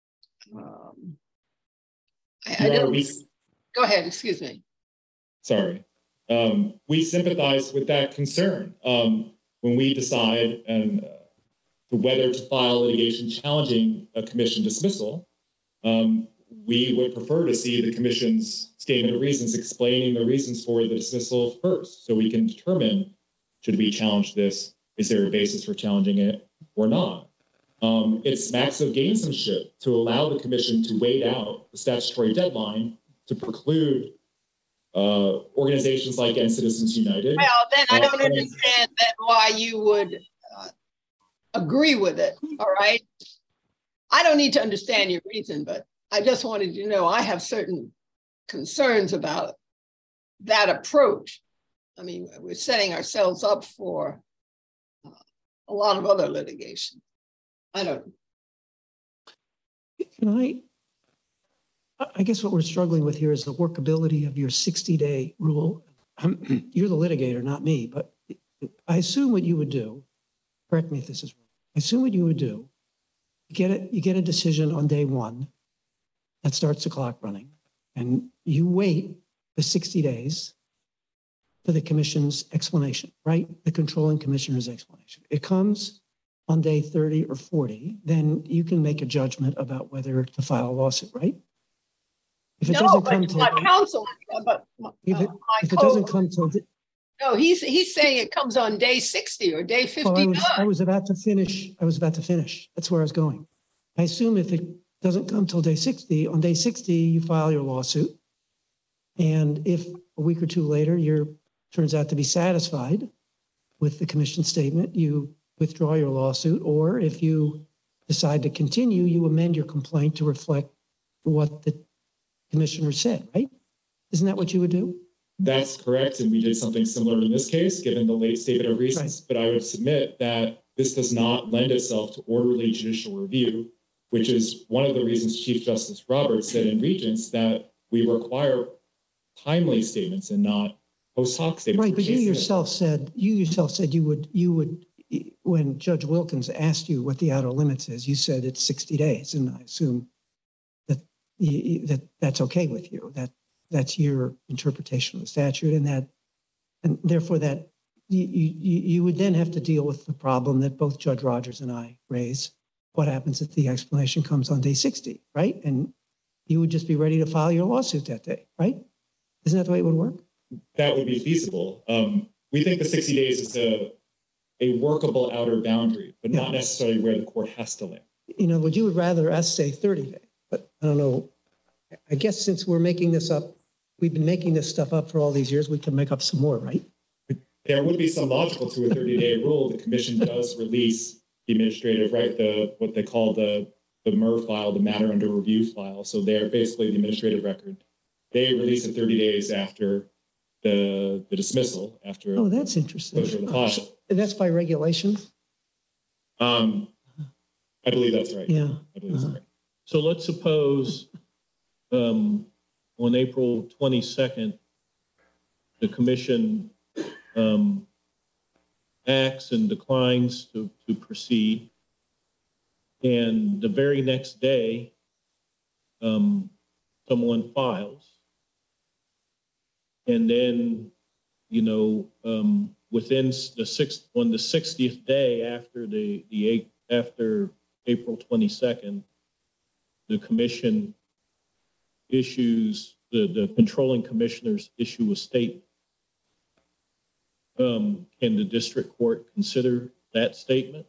I don't. Go ahead, excuse me. Sorry. We sympathize with that concern when we decide whether to file litigation challenging a commission dismissal. We would prefer to see the commission's statement of reasons explaining the reasons for the dismissal first, so we can determine, should we challenge this? Is there a basis for challenging it or not? It smacks of gamesmanship to allow the commission to wait out the statutory deadline to preclude organizations like End Citizens United. Well, then I don't understand why you would agree with it, all right? I don't need to understand your reason, but I just wanted you to know I have certain concerns about that approach. I mean, we're setting ourselves up for a lot of other litigation. I don't know. Can I guess what we're struggling with here is the workability of your 60-day rule. You're the litigator, not me, but I assume what you would do, correct me if this is wrong, I assume what you would do, you get a decision on day one that starts the clock running, and you wait the 60 days for the commission's explanation, right? The controlling commissioner's explanation. It comes on day 30 or 40, then you can make a judgment about whether to file a lawsuit, right? If it doesn't come to counsel, but if it doesn't come to no, he's saying it comes on day 60 or day 59. I was about to finish. That's where I was going. I assume if it doesn't come till day 60, on day 60 you file your lawsuit, and if a week or two later turns out to be satisfied, with the commission statement, you withdraw your lawsuit, or if you decide to continue, you amend your complaint to reflect what the commissioner said, right? Isn't that what you would do? That's correct. And we did something similar in this case, given the late statement of reasons. But I would submit that this does not lend itself to orderly judicial review, which is one of the reasons Chief Justice Roberts said in Regents that we require timely statements and not post hoc statements. Right, but you yourself said you would, when Judge Wilkins asked you what the outer limits is, you said it's 60 days, and I assume that that's okay with you. That's your interpretation of the statute, and therefore that you would then have to deal with the problem that both Judge Rogers and I raised. What happens if the explanation comes on day 60, right? And you would just be ready to file your lawsuit that day, right? Isn't that the way it would work? That would be feasible. We think the 60 days is a workable outer boundary, but not necessarily where the court has to land. You know, would you would rather us say 30 days? But I don't know. I guess since we're making this up, we've been making this stuff up for all these years, we can make up some more, right? There would be some logical to a 30-day rule. The commission does release the administrative, right? What they call the MER file, the matter under review file. So they're basically the administrative record. They release it 30 days after the dismissal. After that's interesting. Closure of the file. And that's by regulation? I believe that's right. Yeah. I believe that's right. So let's suppose on April 22nd, the commission acts and declines to proceed. And the very next day, someone files. And then, within the 60th day after April 22nd, the commission issues, the controlling commissioners issue a statement. Can the district court consider that statement?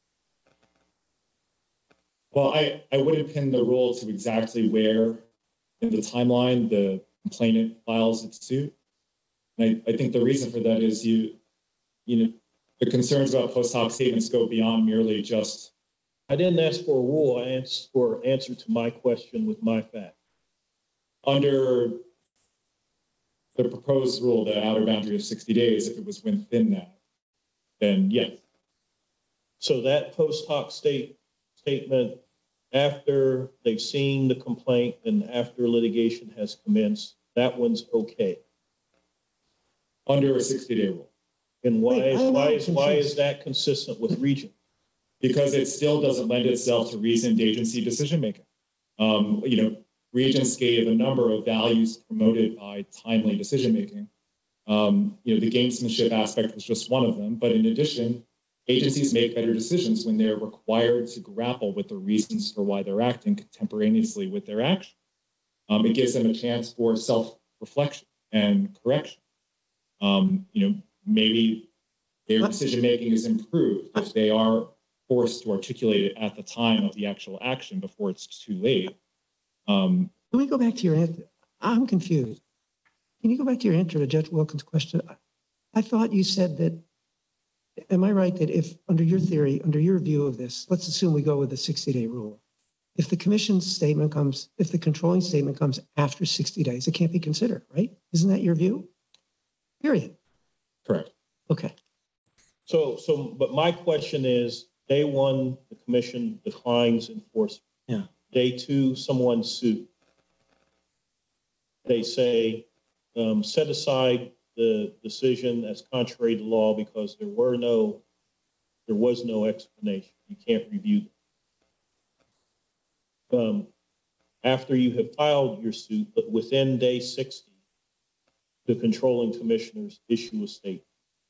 Well, I wouldn't pin the rule to exactly where in the timeline the complainant files its suit. And I think the reason for that is the concerns about post hoc statements go beyond merely just. I didn't ask for a rule. I asked for answer to my question with my fact. Under the proposed rule, the outer boundary of 60 days, if it was within that, then yes. So that post hoc statement, after they've seen the complaint and after litigation has commenced, that one's okay. Under a 60-day rule. And why is that consistent with Regents? Because it still doesn't lend itself to reasoned agency decision making. Regents gave a number of values promoted by timely decision making. The gamesmanship aspect was just one of them. But in addition, agencies make better decisions when they're required to grapple with the reasons for why they're acting contemporaneously with their action. It gives them a chance for self-reflection and correction. Maybe their decision making is improved if they are forced to articulate it at the time of the actual action before it's too late. Can we go back to your answer? I'm confused. Can you go back to your answer to Judge Wilkins' question? I thought you said that, am I right that if, under your theory, under your view of this, let's assume we go with the 60-day rule. If the commission's statement comes, if the controlling statement comes after 60 days, it can't be considered, right? Isn't that your view? Period. Correct. Okay. But my question is, day one, the commission declines enforcement. Yeah. Day two, someone sued. They say, set aside the decision as contrary to law because there was no explanation. You can't review them. After you have filed your suit, but within day 60, the controlling commissioners issue a statement.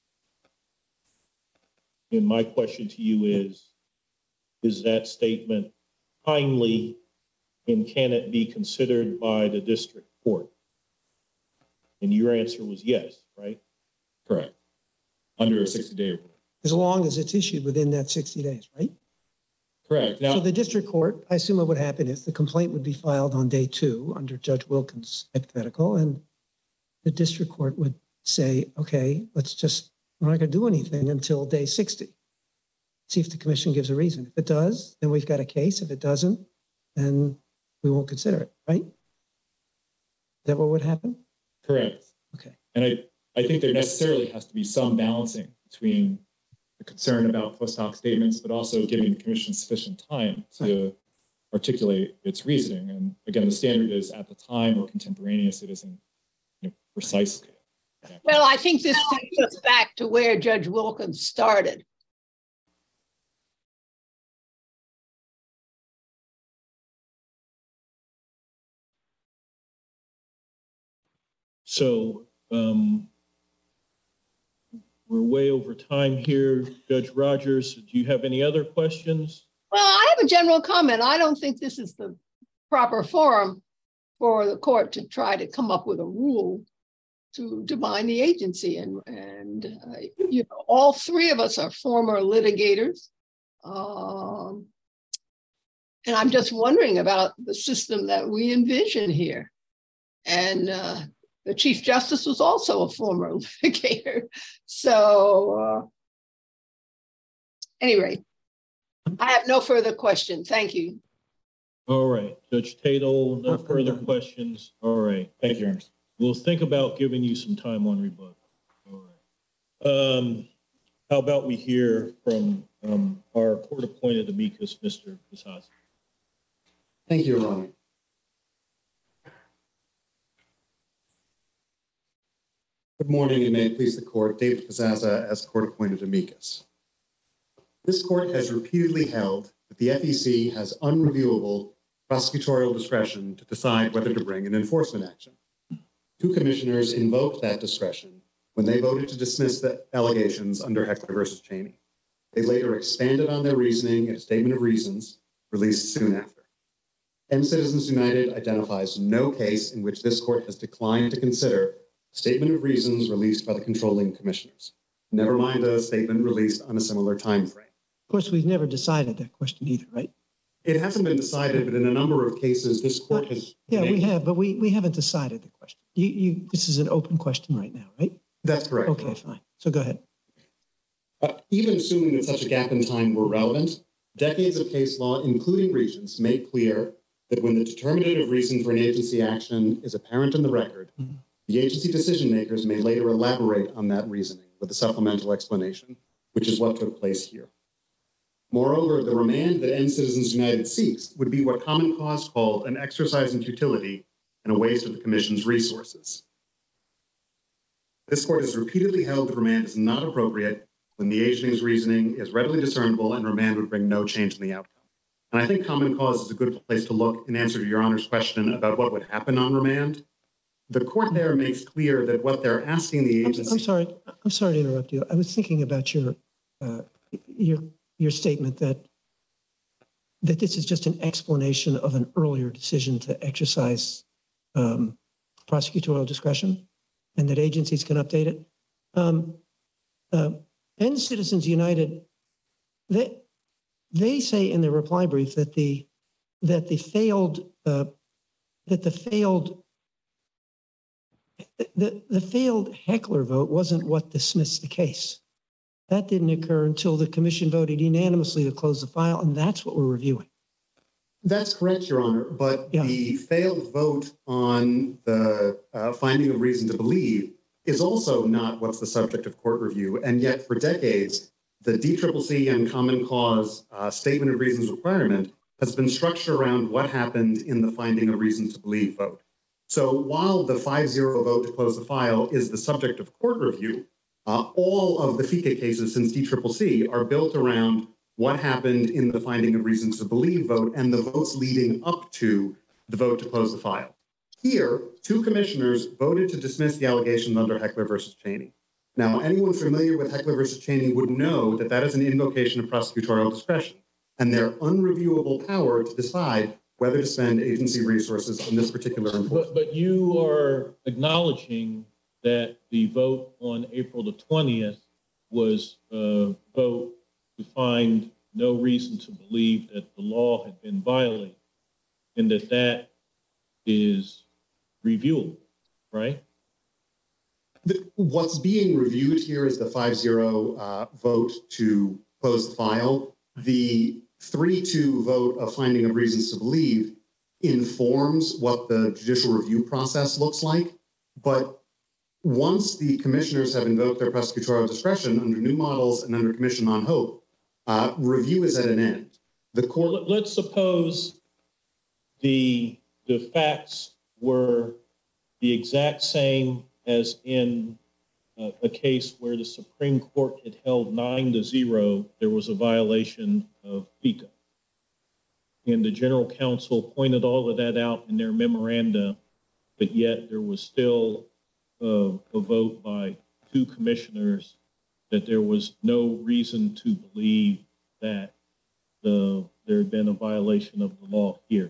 And my question to you is that statement timely and can it be considered by the district court? And your answer was yes, right? Correct. Under a 60-day rule. As long as it's issued within that 60 days, right? Correct. Now, so the district court, I assume what would happen is the complaint would be filed on day 2 under Judge Wilkins' hypothetical, and the district court would say, okay, let's just we're not going to do anything until day 60. See if the commission gives a reason. If it does, then we've got a case. If it doesn't, then we won't consider it, right? Is that what would happen? Correct. Okay. And I think there necessarily has to be some balancing between the concern about post hoc statements, but also giving the commission sufficient time to articulate its reasoning. And again, the standard is at the time or contemporaneous. It isn't precise. Well, I think this takes us back to where Judge Wilkins started. So we're way over time here. Judge Rogers, do you have any other questions? Well, I have a general comment. I don't think this is the proper forum for the court to try to come up with a rule to bind the agency. And you know, all three of us are former litigators. And I'm just wondering about the system that we envision here. And the Chief Justice was also a former litigator. So anyway, I have no further question. Thank you. All right, Judge Tatel, no further questions. All right. Thank you, Your Honor. We'll think about giving you some time on rebuttal. All right. How about we hear from our court-appointed amicus, Mr. Casasa? Thank you, Your Honor. Good morning, and may it please the court. David Casasa as court-appointed amicus. This court has repeatedly held that the FEC has unreviewable prosecutorial discretion to decide whether to bring an enforcement action. Two commissioners invoked that discretion when they voted to dismiss the allegations under Heckler versus Cheney. They later expanded on their reasoning in a statement of reasons released soon after. End Citizens United identifies no case in which this court has declined to consider a statement of reasons released by the controlling commissioners, never mind a statement released on a similar time frame. Of course, we've never decided that question either, right? It hasn't been decided, but in a number of cases, this court has... Yeah, we have, but we haven't decided the question. This is an open question right now, right? That's correct. Okay, fine. So go ahead. Even assuming that such a gap in time were relevant, decades of case law, including Regents, make clear that when the determinative reason for an agency action is apparent in the record, the agency decision makers may later elaborate on that reasoning with a supplemental explanation, which is what took place here. Moreover, the remand that End Citizens United seeks would be what Common Cause called an exercise in futility and a waste of the Commission's resources. This court has repeatedly held that remand is not appropriate when the agency's reasoning is readily discernible and remand would bring no change in the outcome. And I think Common Cause is a good place to look in answer to Your Honor's question about what would happen on remand. The court there makes clear that what they're asking the agency... I'm sorry to interrupt you. I was thinking about your statement that this is just an explanation of an earlier decision to exercise prosecutorial discretion and that agencies can update it. End Citizens United, they say in their reply brief that the failed Heckler vote wasn't what dismissed the case. That didn't occur until the commission voted unanimously to close the file, and that's what we're reviewing. That's correct, Your Honor, but the failed vote on the finding of reason to believe is also not what's the subject of court review, and yet for decades, the DCCC and Common Cause statement of reasons requirement has been structured around what happened in the finding of reason to believe vote. So while the 5-0 vote to close the file is the subject of court review, all of the FICA cases since DCCC are built around what happened in the finding of reasons to believe vote and the votes leading up to the vote to close the file. Here, two commissioners voted to dismiss the allegations under Heckler versus Cheney. Now, anyone familiar with Heckler versus Cheney would know that that is an invocation of prosecutorial discretion and their unreviewable power to decide whether to spend agency resources on this particular enforcement. But you are acknowledging that the vote on April the 20th was a vote to find no reason to believe that the law had been violated and that is reviewable, right? What's being reviewed here is the 5-0 vote to close the file. The 3-2 vote of finding of reasons to believe informs what the judicial review process looks like. But once the commissioners have invoked their prosecutorial discretion under new models and under Commission on Hope, review is at an end. The court. Let's suppose the facts were the exact same as in a case where the Supreme Court had held 9-0, there was a violation of FECA. And the General Counsel pointed all of that out in their memoranda, but yet there was still a vote by 2 commissioners that there was no reason to believe that there had been a violation of the law here.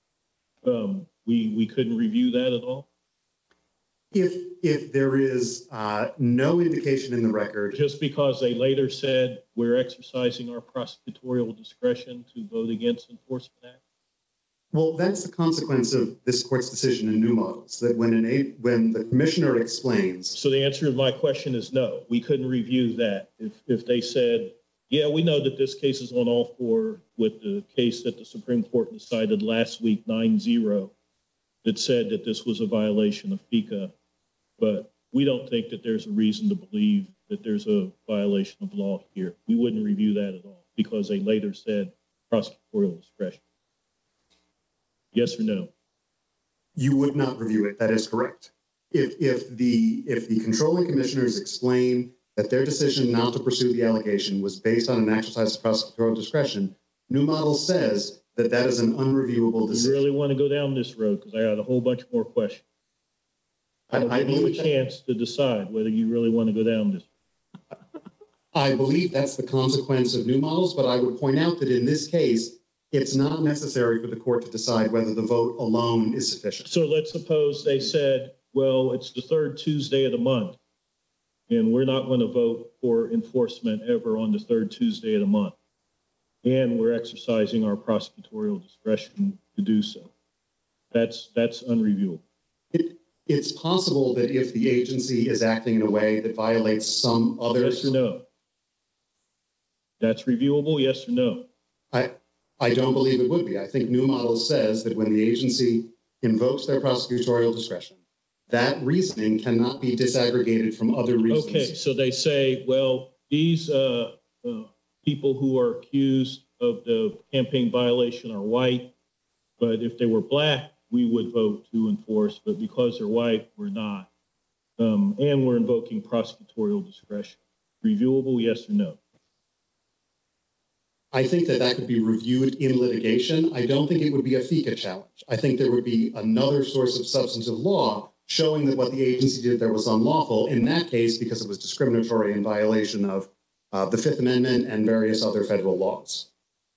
We couldn't review that at all? If there is no indication in the record. Just because they later said we're exercising our prosecutorial discretion to vote against Enforcement Act? Well, that's the consequence of this court's decision in new models, that when the commissioner explains. So the answer to my question is no. We couldn't review that. If they said, yeah, we know that this case is on all four with the case that the Supreme Court decided last week, 9-0, that said that this was a violation of FECA, but we don't think that there's a reason to believe that there's a violation of law here. We wouldn't review that at all because they later said prosecutorial discretion. Yes or no? You would not review it. That is correct. If the controlling commissioners explain that their decision not to pursue the allegation was based on an exercise of prosecutorial discretion, new model says that that is an unreviewable decision. You really want to go down this road because I got a whole bunch more questions. I give you a chance to decide whether you really want to go down this road. I believe that's the consequence of new models, but I would point out that in this case, it's not necessary for the court to decide whether the vote alone is sufficient. So let's suppose they said, well, it's the third Tuesday of the month, and we're not going to vote for enforcement ever on the third Tuesday of the month. And we're exercising our prosecutorial discretion to do so. That's unreviewable. It's possible that if the agency is acting in a way that violates some other. Yes or no? That's reviewable, yes or no? I don't believe it would be. I think new model says that when the agency invokes their prosecutorial discretion, that reasoning cannot be disaggregated from other reasons. Okay, so they say, well, these people who are accused of the campaign violation are white, but if they were black, we would vote to enforce, but because they're white, we're not. And we're invoking prosecutorial discretion. Reviewable, yes or no? I think that could be reviewed in litigation. I don't think it would be a FECA challenge. I think there would be another source of substantive law showing that what the agency did there was unlawful, in that case, because it was discriminatory in violation of the Fifth Amendment and various other federal laws.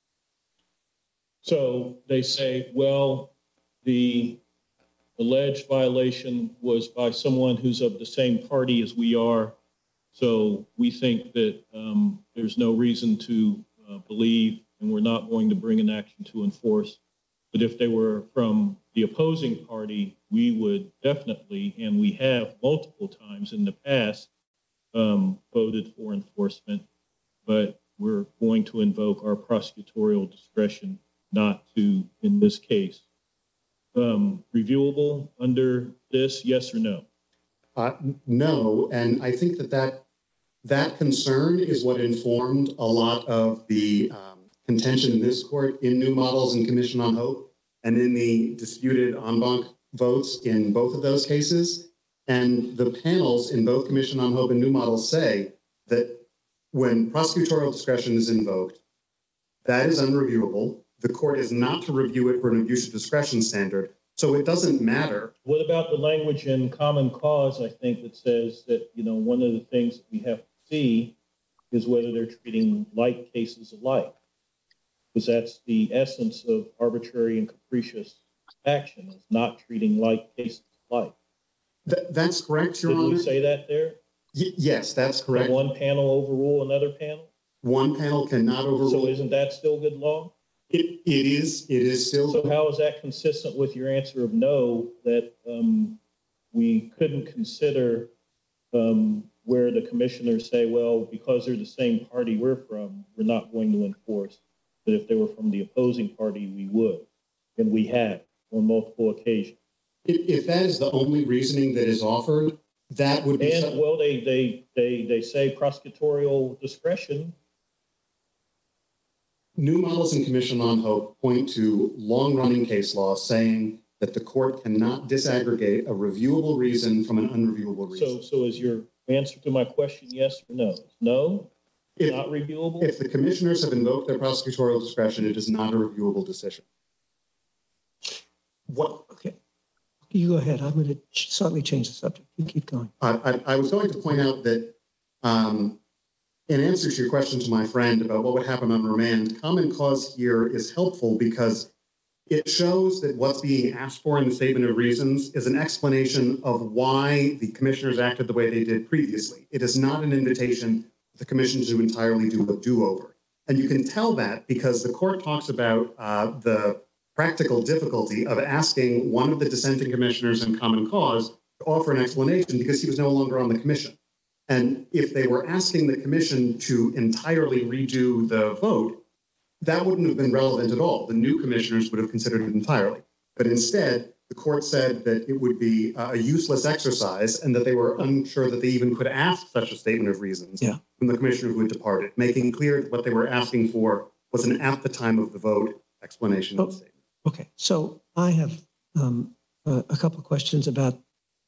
So they say, well, the alleged violation was by someone who's of the same party as we are. So we think that there's no reason to believe, and we're not going to bring an action to enforce. But if they were from the opposing party, we would definitely, and we have multiple times in the past, voted for enforcement, but we're going to invoke our prosecutorial discretion not to, in this case. Reviewable under this, yes or no? No, and I think that concern is what informed a lot of the contention in this court in new models and Commission on Hope and in the disputed en banc votes in both of those cases. And the panels in both Commission on Hope and new models say that when prosecutorial discretion is invoked, that is unreviewable. The court is not to review it for an abuse of discretion standard. So it doesn't matter. What about the language in Common Cause, I think, that says that, one of the things that we have to see is whether they're treating like cases alike, because that's the essence of arbitrary and capricious action, is not treating like cases alike. That's correct, Your Honor. Did we say that there? Yes, that's correct. Can one panel overrule another panel? One panel cannot overrule. So isn't that still good law? It is still. So how is that consistent with your answer of no, that we couldn't consider where the commissioners say, well, because they're the same party we're from, we're not going to enforce. But if they were from the opposing party, we would. And we have on multiple occasions. If that is the only reasoning that is offered, that would be. And well, they say prosecutorial discretion. New models in Commission on Hope point to long-running case law saying that the court cannot disaggregate a reviewable reason from an unreviewable reason. So is your answer to my question yes or no? No? Not reviewable? If the commissioners have invoked their prosecutorial discretion, it is not a reviewable decision. What? Okay. You go ahead. I'm going to slightly change the subject. You keep going. I was going to point out that in answer to your question to my friend about what would happen on remand, common cause here is helpful because it shows that what's being asked for in the statement of reasons is an explanation of why the commissioners acted the way they did previously. It is not an invitation for the commission to entirely do a do-over. And you can tell that because the court talks about the practical difficulty of asking one of the dissenting commissioners in common cause to offer an explanation because he was no longer on the commission. And if they were asking the commission to entirely redo the vote, that wouldn't have been relevant at all. The new commissioners would have considered it entirely. But instead, the court said that it would be a useless exercise and that they were unsure that they even could ask such a statement of reasons from the commissioner who had departed, making clear that what they were asking for was an at the time of the vote explanation of the statement. Okay, so I have a couple of questions about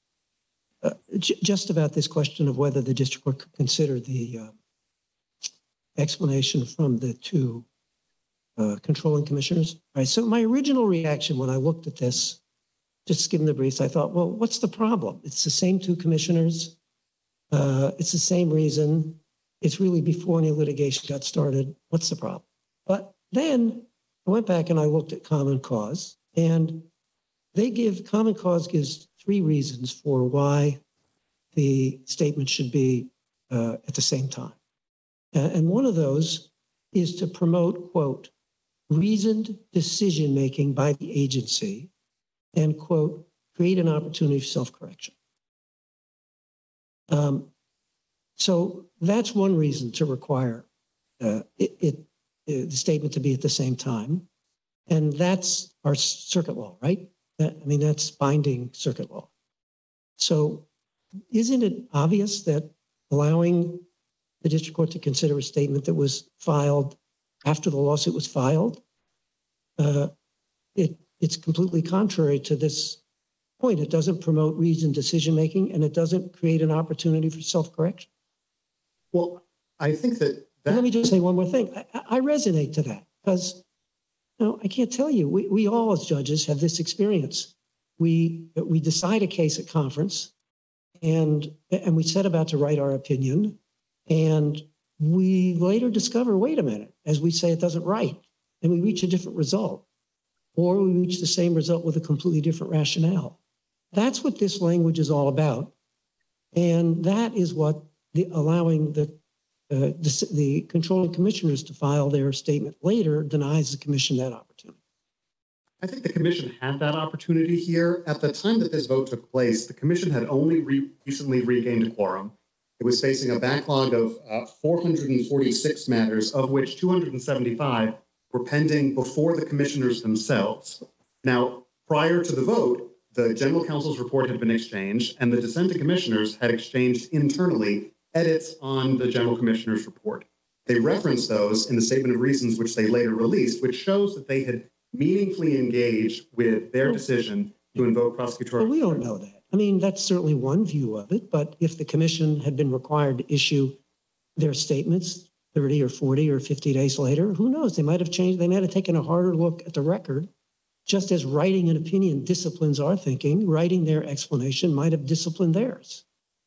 just about this question of whether the district court could consider the explanation from the two controlling commissioners. All right, so my original reaction when I looked at this, just skimming the briefs, I thought, well, what's the problem? It's the same two commissioners. It's the same reason. It's really before any litigation got started. What's the problem? But then I went back and I looked at Common Cause, and Common Cause gives three reasons for why the statement should be at the same time. And one of those is to promote, quote, reasoned decision-making by the agency and, quote, create an opportunity for self-correction. So that's one reason to require the statement to be at the same time. And that's our circuit law, right? That's binding circuit law. So isn't it obvious that allowing the district court to consider a statement that was filed after the lawsuit was filed, it's completely contrary to this point. It doesn't promote reasoned decision-making, and it doesn't create an opportunity for self-correction. Well, I think that... Let me just say one more thing. I resonate to that because, I can't tell you, we all as judges have this experience. We decide a case at conference, and we set about to write our opinion, and we later discover, wait a minute, as we say, it doesn't write, and we reach a different result, or we reach the same result with a completely different rationale. That's what this language is all about, and that is what allowing the controlling commissioners to file their statement later denies the commission that opportunity. I think the commission had that opportunity here. At the time that this vote took place, the commission had only recently regained a quorum. It was facing a backlog of 446 matters, of which 275 were pending before the commissioners themselves. Now, prior to the vote, the general counsel's report had been exchanged, and the dissenting commissioners had exchanged internally edits on the general commissioner's report. They referenced those in the statement of reasons which they later released, which shows that they had meaningfully engaged with their decision to invoke prosecutorial. Well, we don't know that. That's certainly one view of it, but if the commission had been required to issue their statements 30 or 40 or 50 days later, who knows? They might have changed. They might have taken a harder look at the record. Just as writing an opinion disciplines our thinking, writing their explanation might have disciplined theirs.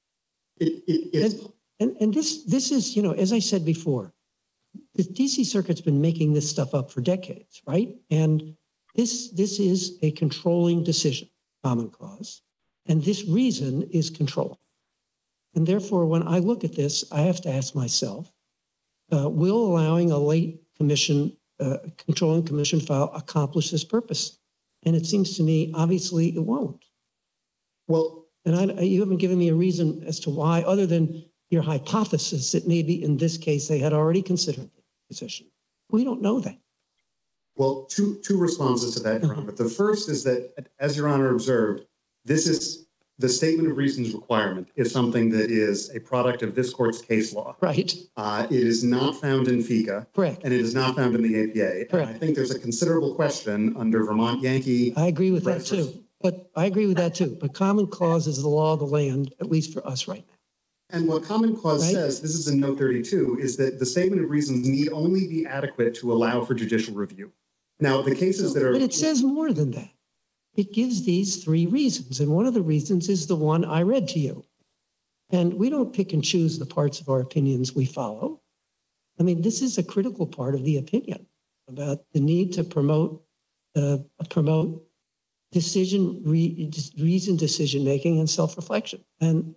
And this is, as I said before, the DC Circuit's been making this stuff up for decades, right? And this is a controlling decision, common cause, and this reason is controlling. And therefore, when I look at this, I have to ask myself, will allowing a late controlling commission file accomplish this purpose? And it seems to me, obviously, it won't. Well, And you haven't given me a reason as to why, other than your hypothesis that maybe in this case they had already considered the position. We don't know that. Well, two responses to that, Your Honor. The first is that, as Your Honor observed, this is the statement of reasons requirement is something that is a product of this court's case law. Right. It is not found in FICA. Correct. And it is not found in the APA. Correct. And I think there's a considerable question under Vermont Yankee. I agree with that too. But common cause is the law of the land, at least for us right now. And what common cause says, this is in note 32, is that the statement of reasons need only be adequate to allow for judicial review. Now, the cases that are... But it says more than that. It gives these three reasons. And one of the reasons is the one I read to you. And we don't pick and choose the parts of our opinions we follow. I mean, this is a critical part of the opinion about the need to promote reasoned decision-making and self-reflection. And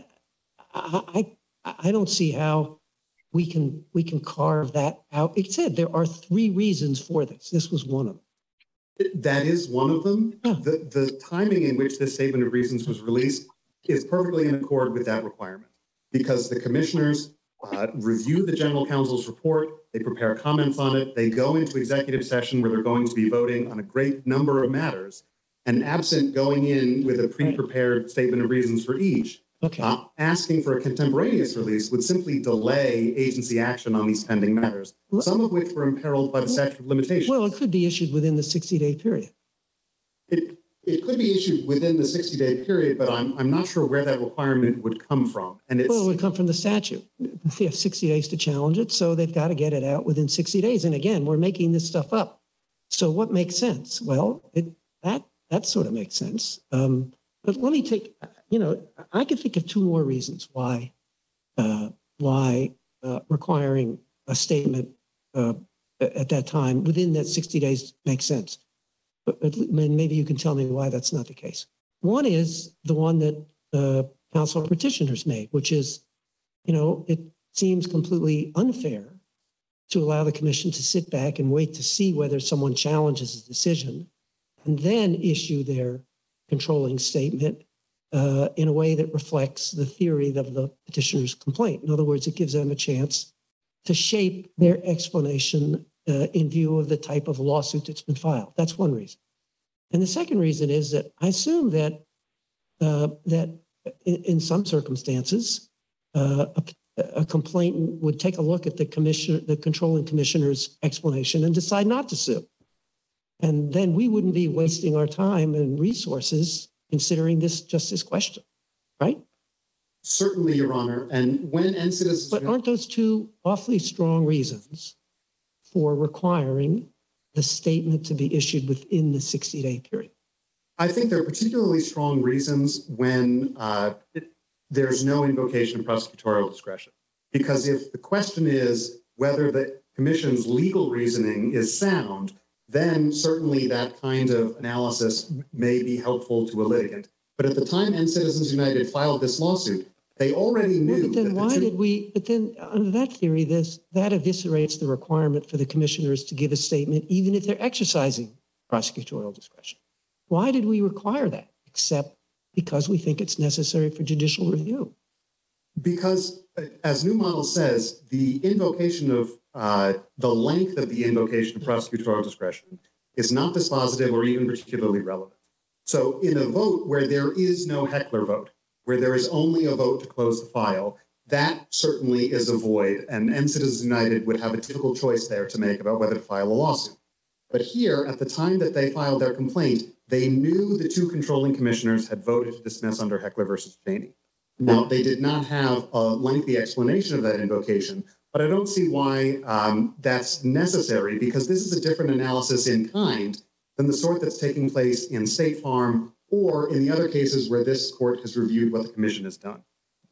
I don't see how we can carve that out. It said there are three reasons for this. This was one of them. That is one of them. Yeah. The timing in which this statement of reasons was released is perfectly in accord with that requirement, because the commissioners review the general counsel's report, they prepare comments on it, they go into executive session where they're going to be voting on a great number of matters, and absent going in with a pre-prepared statement of reasons for each, asking for a contemporaneous release would simply delay agency action on these pending matters, some of which were imperiled by the statute of limitations. Well, it could be issued within the 60-day period. It could be issued within the 60-day period, but I'm not sure where that requirement would come from. And Well, it would come from the statute. They have 60 days to challenge it, so they've got to get it out within 60 days. And again, we're making this stuff up. So what makes sense? Well, that sort of makes sense. But let me take, I could think of two more reasons why requiring a statement at that time within that 60 days makes sense. But maybe you can tell me why that's not the case. One is the one that counsel petitioners made, which is, it seems completely unfair to allow the commission to sit back and wait to see whether someone challenges a decision and then issue their controlling statement in a way that reflects the theory of the petitioner's complaint. In other words, it gives them a chance to shape their explanation in view of the type of lawsuit that's been filed. That's one reason. And the second reason is that I assume that in some circumstances, a complainant would take a look at the controlling commissioner's explanation and decide not to sue. And then we wouldn't be wasting our time and resources considering this question, right? Certainly, Your Honor. And when NCIS... But aren't those two awfully strong reasons for requiring the statement to be issued within the 60-day period? I think they're particularly strong reasons when there's no invocation of prosecutorial discretion. Because if the question is whether the commission's legal reasoning is sound, then certainly that kind of analysis may be helpful to a litigant. But at the time NCitizens United filed this lawsuit, they already knew. But then under that theory, that eviscerates the requirement for the commissioners to give a statement, even if they're exercising prosecutorial discretion. Why did we require that? Except because we think it's necessary for judicial review. Because, as New Model says, the invocation of the length of the invocation of prosecutorial discretion is not dispositive or even particularly relevant. So in a vote where there is no heckler vote, where there is only a vote to close the file, that certainly is a void, and NCitizens United would have a difficult choice there to make about whether to file a lawsuit. But here, at the time that they filed their complaint, they knew the two controlling commissioners had voted to dismiss under Heckler versus Cheney. Now, they did not have a lengthy explanation of that invocation, but I don't see why that's necessary, because this is a different analysis in kind than the sort that's taking place in State Farm or in the other cases where this court has reviewed what the commission has done.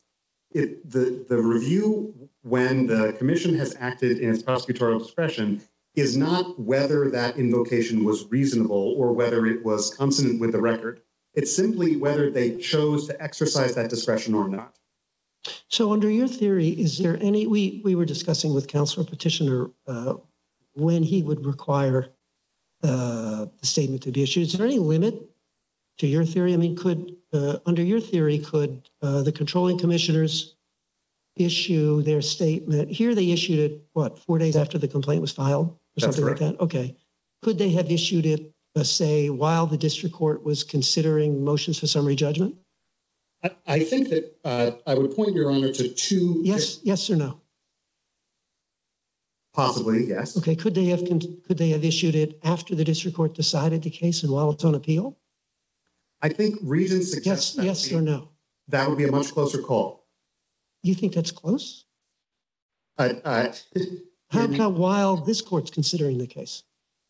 The review when the commission has acted in its prosecutorial discretion is not whether that invocation was reasonable or whether it was consonant with the record. It's simply whether they chose to exercise that discretion or not. So under your theory, is there any, we were discussing with Counselor Petitioner when he would require the statement to be issued. Is there any limit to your theory? I mean, under your theory, could the controlling commissioners issue their statement? Here they issued it, what, 4 days after the complaint was filed or something like that? Okay. Could they have issued it, say, while the district court was considering motions for summary judgment? I think that I would point, Your Honor, to two. Yes or no? Possibly, yes. Okay. Could they have issued it after the district court decided the case and while it's on appeal? I think Regents suggest yes or no? That would be a much closer call. You think that's close? How about while this court's considering the case?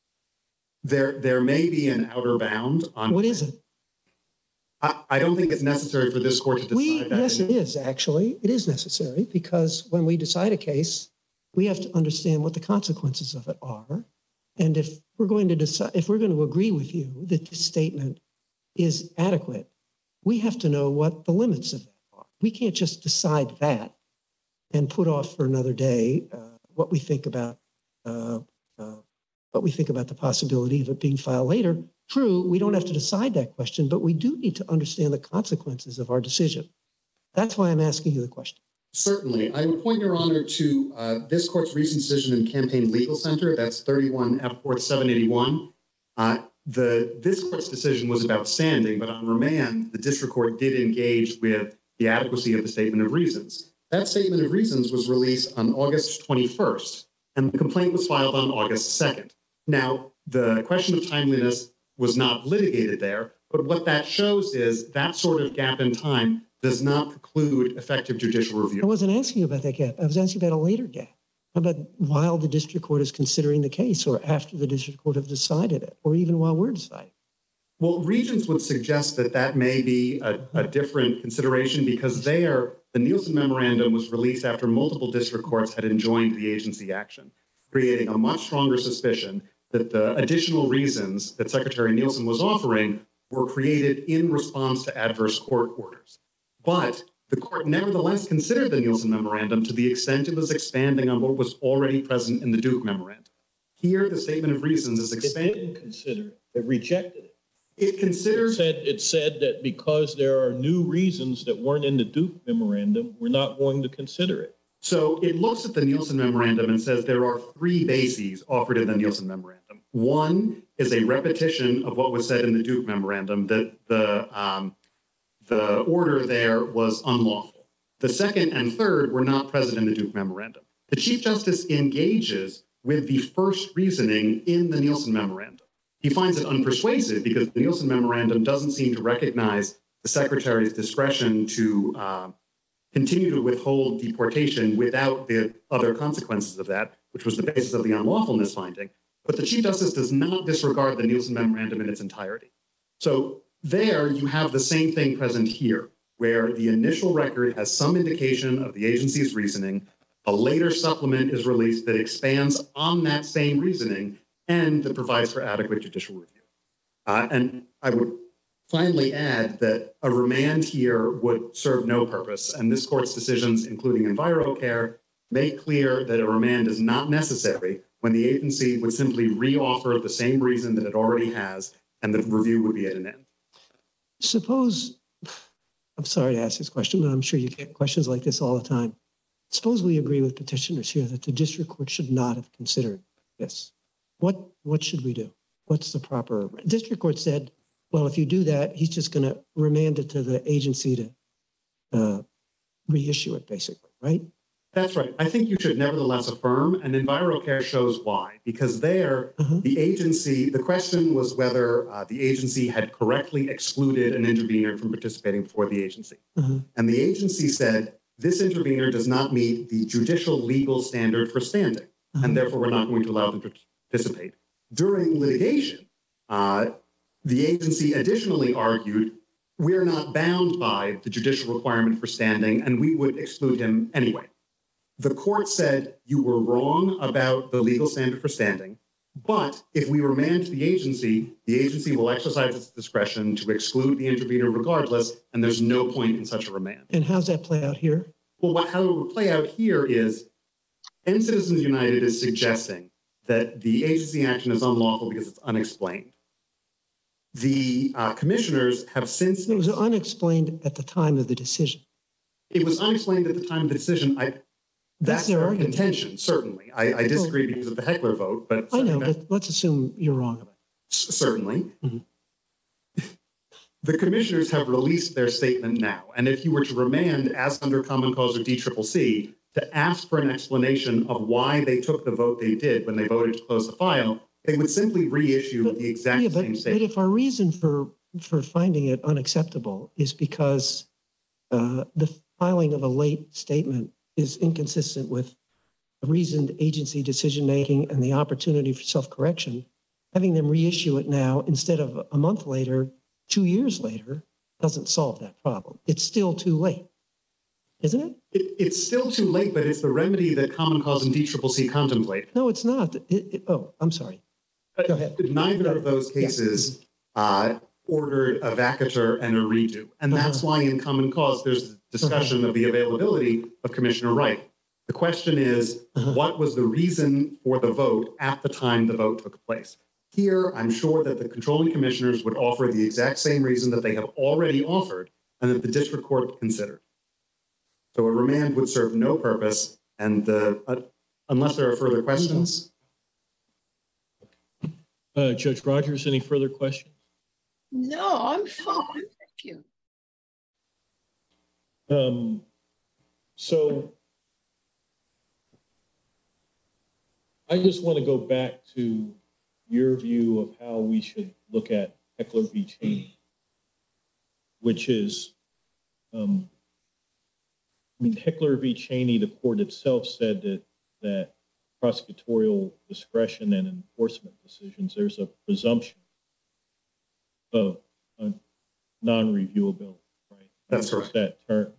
There may be an outer bound on. What is it? I don't think it's necessary for this court to decide that. Yes, it is, actually. It is necessary because when we decide a case, we have to understand what the consequences of it are. And if we're going to agree with you that this statement is adequate, we have to know what the limits of that are. We can't just decide that and put off for another day what we think about the possibility of it being filed later. True, we don't have to decide that question, but we do need to understand the consequences of our decision. That's why I'm asking you the question. Certainly. I would point, Your Honor, to this court's recent decision in Campaign Legal Center. That's 31 F. 4th 781. This court's decision was about standing, but on remand, the district court did engage with the adequacy of the statement of reasons. That statement of reasons was released on August 21st, and the complaint was filed on August 2nd. Now, the question of timeliness was not litigated there, but what that shows is that sort of gap in time does not preclude effective judicial review. I wasn't asking you about that gap. I was asking about a later gap. How about while the district court is considering the case or after the district court have decided it, or even while we're deciding? Well, Regents would suggest that that may be a different consideration because the Nielsen Memorandum was released after multiple district courts had enjoined the agency action, creating a much stronger suspicion that the additional reasons that Secretary Nielsen was offering were created in response to adverse court orders. But the court nevertheless considered the Nielsen Memorandum to the extent it was expanding on what was already present in the Duke Memorandum. Here, the statement of reasons is expanding. It didn't consider it. It rejected it. It said that because there are new reasons that weren't in the Duke Memorandum, we're not going to consider it. So it looks at the Nielsen Memorandum and says there are three bases offered in the Nielsen Memorandum. One is a repetition of what was said in the Duke Memorandum, that the order there was unlawful. The second and third were not present in the Duke Memorandum. The Chief Justice engages with the first reasoning in the Nielsen Memorandum. He finds it unpersuasive because the Nielsen Memorandum doesn't seem to recognize the Secretary's discretion to continue to withhold deportation without the other consequences of that, which was the basis of the unlawfulness finding. But the Chief Justice does not disregard the Nielsen Memorandum in its entirety. So there you have the same thing present here, where the initial record has some indication of the agency's reasoning. A later supplement is released that expands on that same reasoning and that provides for adequate judicial review. And I would finally add that a remand here would serve no purpose, and this court's decisions, including EnviroCare, make clear that a remand is not necessary when the agency would simply reoffer the same reason that it already has, and the review would be at an end. Suppose, I'm sorry to ask this question, but I'm sure you get questions like this all the time. Suppose we agree with petitioners here that the district court should not have considered this. What should we do? What's the proper? District court said, well, if you do that, he's just going to remand it to the agency to reissue it, basically, right? That's right. I think you should nevertheless affirm, and EnviroCare shows why. Because there, the agency, the question was whether the agency had correctly excluded an intervener from participating before the agency. And the agency said, this intervener does not meet the judicial legal standard for standing, and therefore we're not going to allow them to participate. During litigation, the agency additionally argued, we're not bound by the judicial requirement for standing, and we would exclude him anyway. The court said, you were wrong about the legal standard for standing, but if we remand to the agency will exercise its discretion to exclude the intervener regardless, and there's no point in such a remand. And how's that play out here? Well, how it would play out here is, End Citizens United is suggesting that the agency action is unlawful because it's unexplained. The commissioners have since... It was unexplained at the time of the decision. It was unexplained at the time of the decision. That's their argument. contention, certainly. I disagree because of the Heckler vote, but... I know, but let's assume you're wrong about it. Certainly. The commissioners have released their statement now, and if you were to remand, as under Common Cause or DCCC, to ask for an explanation of why they took the vote they did when they voted to close the file, they would simply reissue the exact same statement. But if our reason for finding it unacceptable is because the filing of a late statement is inconsistent with reasoned agency decision-making and the opportunity for self-correction, having them reissue it now instead of a month later, 2 years later, doesn't solve that problem. It's still too late, isn't it? It's still too late, but it's the remedy that Common Cause and DCCC contemplate. No, it's not. Oh, I'm sorry. Go ahead. Neither of those cases ordered a vacatur and a redo. And that's why in Common Cause, there's discussion of the availability of Commissioner Wright. The question is, what was the reason for the vote at the time the vote took place? Here, I'm sure that the controlling commissioners would offer the exact same reason that they have already offered and that the district court considered. So a remand would serve no purpose, and unless there are further questions. Judge Rogers, any further questions? No, I'm fine. Thank you. So I just want to go back to your view of how we should look at Heckler v. Cheney, which is, Heckler v. Cheney, the court itself said that prosecutorial discretion and enforcement decisions, there's a presumption of non-reviewability, right? That's right. That term.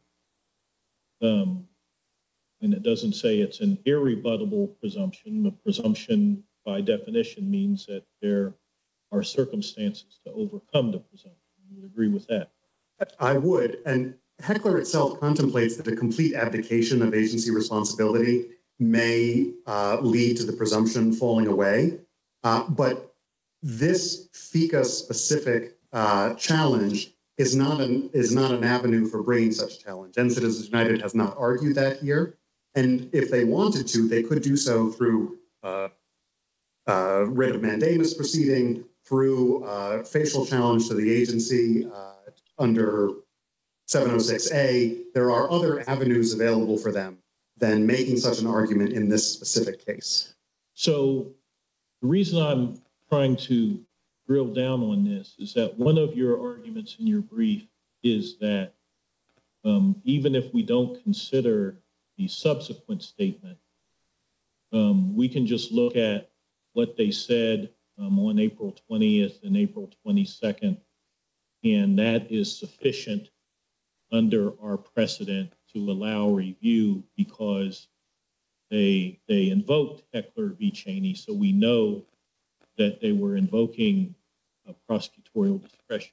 And it doesn't say it's an irrebuttable presumption. The presumption, by definition, means that there are circumstances to overcome the presumption. You would agree with that? I would. And Heckler itself contemplates that a complete abdication of agency responsibility may lead to the presumption falling away. But this FECA-specific challenge is not an avenue for bringing such challenge. And Citizens United has not argued that here. And if they wanted to, they could do so through writ of mandamus proceeding, through facial challenge to the agency under 706A. There are other avenues available for them than making such an argument in this specific case. So the reason I'm trying to drill down on this is that one of your arguments in your brief is that even if we don't consider the subsequent statement, we can just look at what they said on April 20th and April 22nd, and that is sufficient under our precedent to allow review because they invoked Heckler v. Cheney, so we know that they were invoking prosecutorial discretion.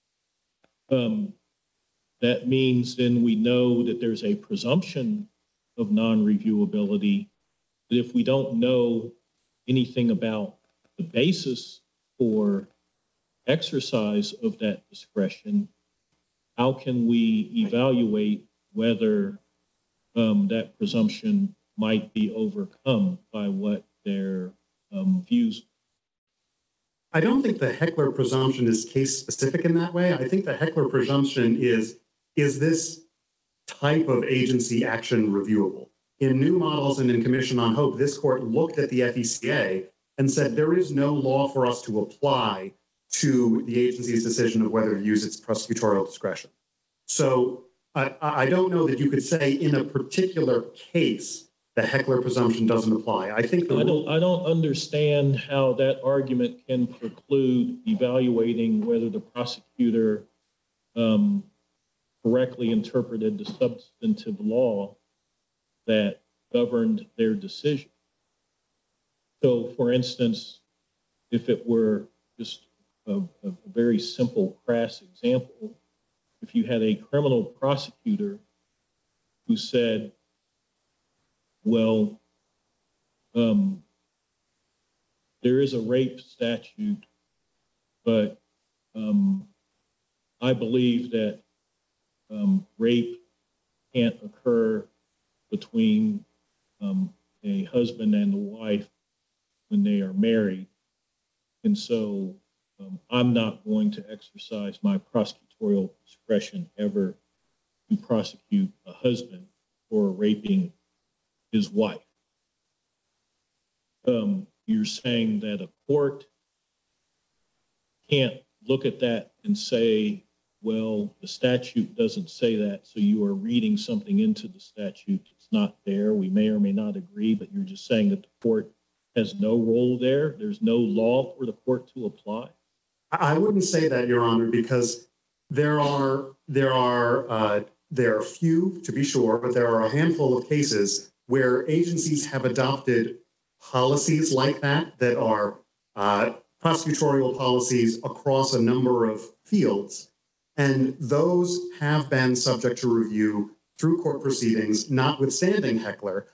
That means then we know that there's a presumption of non-reviewability, but if we don't know anything about the basis for exercise of that discretion, how can we evaluate whether that presumption might be overcome by what their views? I don't think the Heckler presumption is case specific in that way. I think the Heckler presumption is this type of agency action reviewable? In New Models and in Commission on Hope, this court looked at the FECA and said there is no law for us to apply to the agency's decision of whether to use its prosecutorial discretion. So I don't know that you could say in a particular case the Heckler presumption doesn't apply. I think I don't understand how that argument can preclude evaluating whether the prosecutor correctly interpreted the substantive law that governed their decision. So, for instance, if it were just a very simple, crass example, if you had a criminal prosecutor who said, well, there is a rape statute, but I believe that rape can't occur between a husband and a wife when they are married. And so I'm not going to exercise my prosecutorial discretion ever to prosecute a husband for raping his wife. You're saying that a court can't look at that and say, well, the statute doesn't say that, so you are reading something into the statute. It's not there. We may or may not agree, but you're just saying that the court has no role there. There's no law for the court to apply. I wouldn't say that, Your Honor, because there are few, to be sure, but there are a handful of cases where agencies have adopted policies like that are prosecutorial policies across a number of fields. And those have been subject to review through court proceedings, notwithstanding Heckler,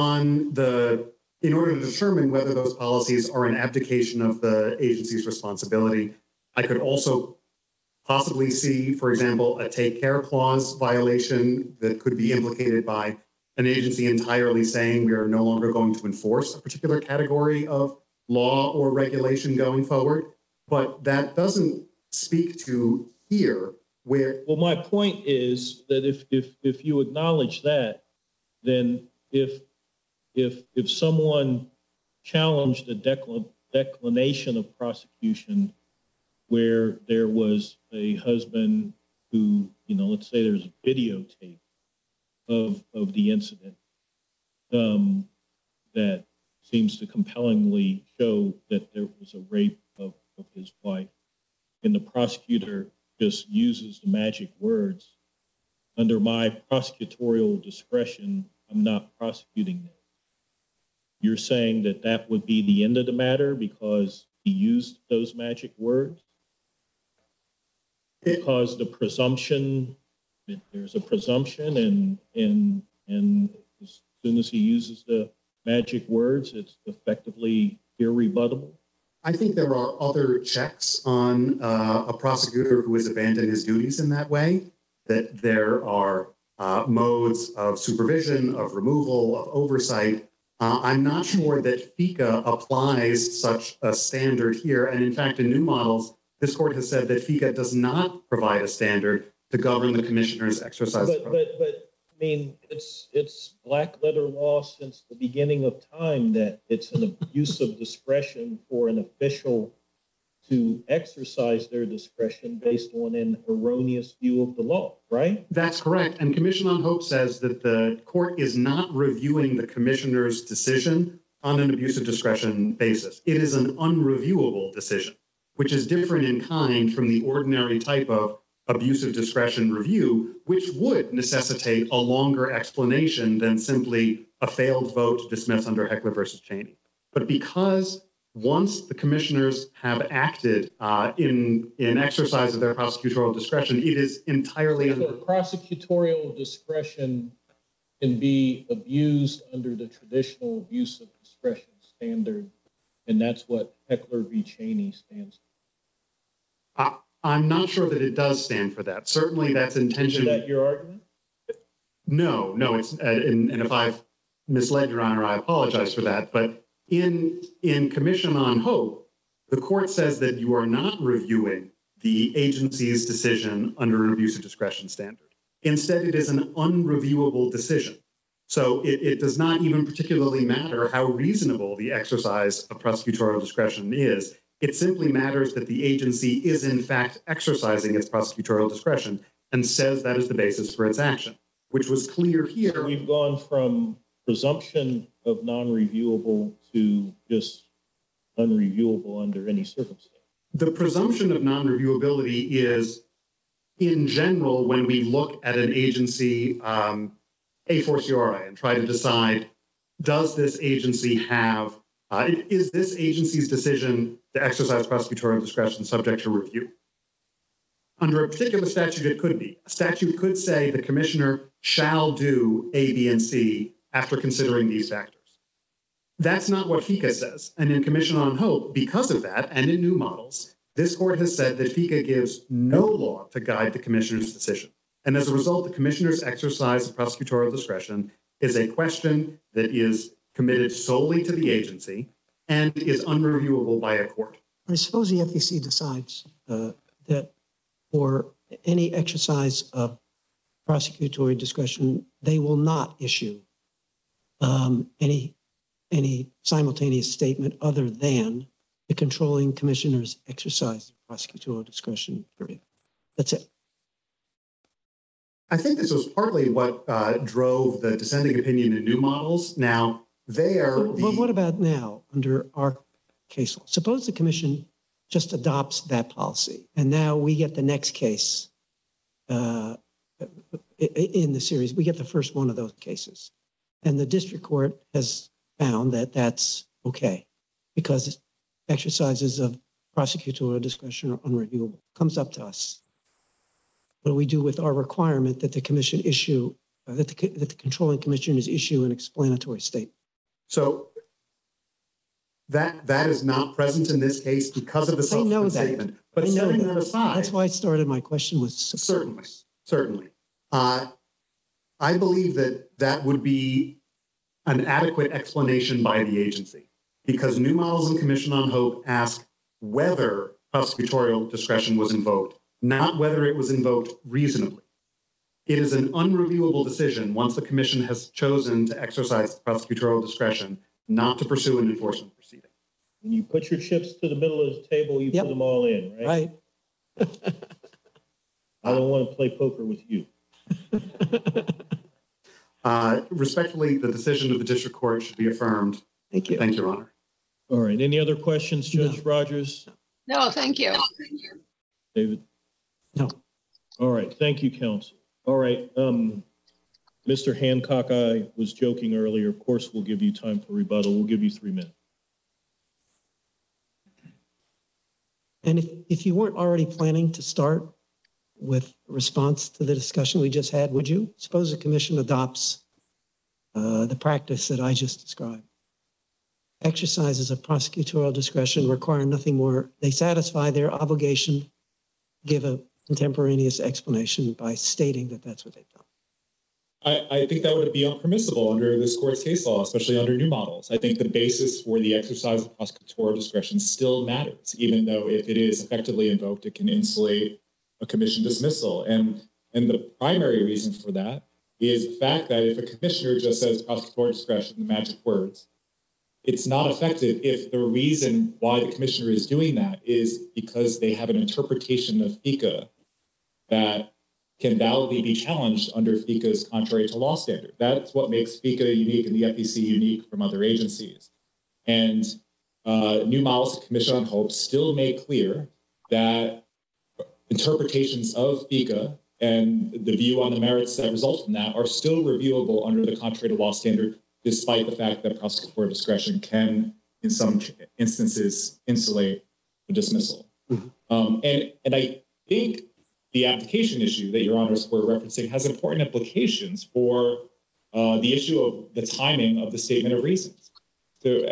in order to determine whether those policies are an abdication of the agency's responsibility. I could also possibly see, for example, a take care clause violation that could be implicated by an agency entirely saying we are no longer going to enforce a particular category of law or regulation going forward. But that doesn't speak to here where... Well, my point is that if you acknowledge that, then if someone challenged a declination of prosecution where there was a husband who, let's say there's a videotape of the incident that seems to compellingly show that there was a rape of his wife, and the prosecutor just uses the magic words, under my prosecutorial discretion, I'm not prosecuting that. You're saying that that would be the end of the matter because he used those magic words? Because the presumption, there's a presumption, and as soon as he uses the magic words, it's effectively irrebuttable? I think there are other checks on a prosecutor who has abandoned his duties in that way, that there are modes of supervision, of removal, of oversight. I'm not sure that FECA applies such a standard here. And in fact, in new models, this court has said that FECA does not provide a standard to govern the commissioner's exercise. But I mean, it's black letter law since the beginning of time that it's an abuse of discretion for an official to exercise their discretion based on an erroneous view of the law, right? That's correct. And Commission on Hope says that the court is not reviewing the commissioner's decision on an abuse of discretion basis. It is an unreviewable decision, which is different in kind from the ordinary type of abuse of discretion review, which would necessitate a longer explanation than simply a failed vote to dismiss under Heckler versus Cheney. But because once the commissioners have acted in exercise of their prosecutorial discretion, it is entirely... So prosecutorial discretion can be abused under the traditional abuse of discretion standard, and that's what Heckler v. Cheney stands for. I'm not sure that it does stand for that. Certainly that's intention. Is that your argument? No, it's, and if I've misled Your Honor, I apologize for that. But in Commission on Hope, the court says that you are not reviewing the agency's decision under an abuse of discretion standard. Instead, it is an unreviewable decision. So it does not even particularly matter how reasonable the exercise of prosecutorial discretion is. It simply matters that the agency is in fact exercising its prosecutorial discretion and says that is the basis for its action, which was clear here. So we've gone from presumption of non-reviewable to just unreviewable under any circumstance. The presumption of non-reviewability is, in general, when we look at an agency a fortiori and try to decide, does this agency have, is this agency's decision to exercise prosecutorial discretion subject to review? Under a particular statute, it could be. A statute could say the commissioner shall do A, B, and C after considering these factors. That's not what FECA says. And in Commission on Hope, because of that, and in new models, This court has said that FICA gives no law to guide the commissioner's decision. And as a result, the commissioner's exercise of prosecutorial discretion is a question that is committed solely to the agency and is unreviewable by a court. I suppose the FEC decides that for any exercise of prosecutorial discretion, they will not issue any simultaneous statement other than the controlling commissioner's exercise of prosecutorial discretion, period. That's it. I think this was partly what drove the dissenting opinion in new models. Now, they are But what about now under our case law? Suppose the commission just adopts that policy, and now we get the next case in the series. We get the first one of those cases. And the district court has found that that's okay because exercises of prosecutorial discretion are unreviewable. Comes up to us. What do we do with our requirement that the commission issue, that the controlling commissioners issue an explanatory statement? So that is not present in this case because of the subsequent statement. But setting that aside, that's why I started my question with certainly. I believe that would be an adequate explanation by the agency because new models and Commission on Hope ask whether prosecutorial discretion was invoked, not whether it was invoked reasonably. It is an unreviewable decision once the commission has chosen to exercise prosecutorial discretion not to pursue an enforcement proceeding. When you put your chips to the middle of the table, you put them all in, right? Right. I don't want to play poker with you. Respectfully, the decision of the district court should be affirmed. Thank you. Thank you, Your Honor. All right. Any other questions, Judge Rogers? No, thank you. David? No. All right. Thank you, counsel. All right. Mr. Hancock, I was joking earlier. Of course, we'll give you time for rebuttal. We'll give you 3 minutes. And if you weren't already planning to start with a response to the discussion we just had, would you? Suppose the commission adopts the practice that I just described. Exercises of prosecutorial discretion require nothing more. They satisfy their obligation, give a contemporaneous explanation by stating that that's what they've done. I think that would be unpermissible under this court's case law, especially under new models. I think the basis for the exercise of prosecutorial discretion still matters, even though if it is effectively invoked, it can insulate a commission dismissal. And the primary reason for that is the fact that if a commissioner just says prosecutorial discretion, the magic words, it's not effective if the reason why the commissioner is doing that is because they have an interpretation of FICA that can validly be challenged under FICA's contrary to law standard. That's what makes FICA unique and the FEC unique from other agencies. And new models of Commission on Hope still make clear that interpretations of FICA and the view on the merits that result from that are still reviewable under the contrary to law standard, despite the fact that prosecutorial discretion can, in some instances, insulate a dismissal. And I think the application issue that Your Honors were referencing has important implications for the issue of the timing of the statement of reasons. So,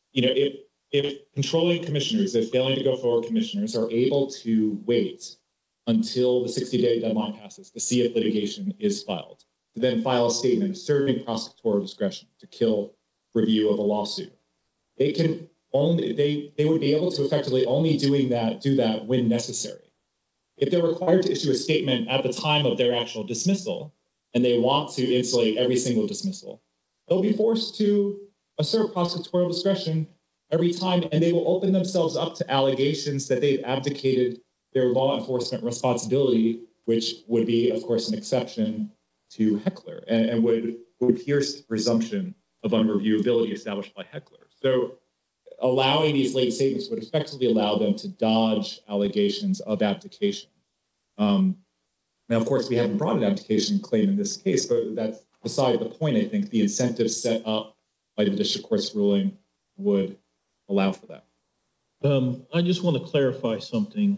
if controlling commissioners, if failing to go forward commissioners are able to wait until the 60-day deadline passes to see if litigation is filed, to then file a statement asserting prosecutorial discretion to kill review of a lawsuit, they would be able to effectively only do that when necessary. If they're required to issue a statement at the time of their actual dismissal, and they want to insulate every single dismissal, they'll be forced to assert prosecutorial discretion every time, and they will open themselves up to allegations that they've abdicated their law enforcement responsibility, which would be, of course, an exception to Heckler and would pierce the presumption of unreviewability established by Heckler. So allowing these late statements would effectively allow them to dodge allegations of abdication. Now, of course, we haven't brought an abdication claim in this case, but that's beside the point. I think the incentives set up by the district court's ruling would allow for that. I just want to clarify something.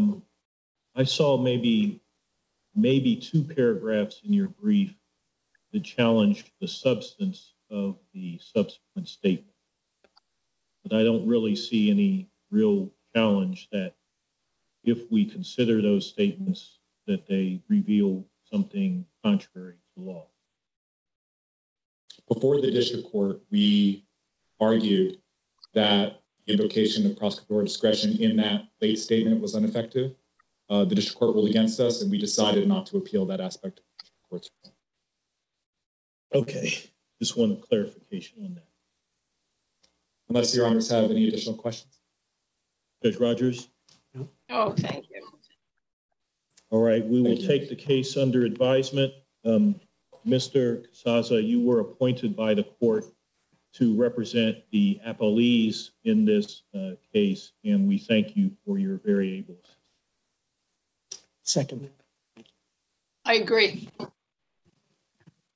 I saw maybe 2 paragraphs in your brief that challenged the substance of the subsequent statement. But I don't really see any real challenge that if we consider those statements that they reveal something contrary to law? Before the district court, we argued that the invocation of prosecutorial discretion in that late statement was ineffective. The district court ruled against us, and we decided not to appeal that aspect of the district court's ruling. Okay, just wanted clarification on that. Unless your honors have any additional questions. Judge Rogers? Oh, thank you. All right, we will Thank you. take the case under advisement. Mr. Casazza, you were appointed by the court to represent the appellees in this case, and we thank you for your very able assistance. Second. I agree.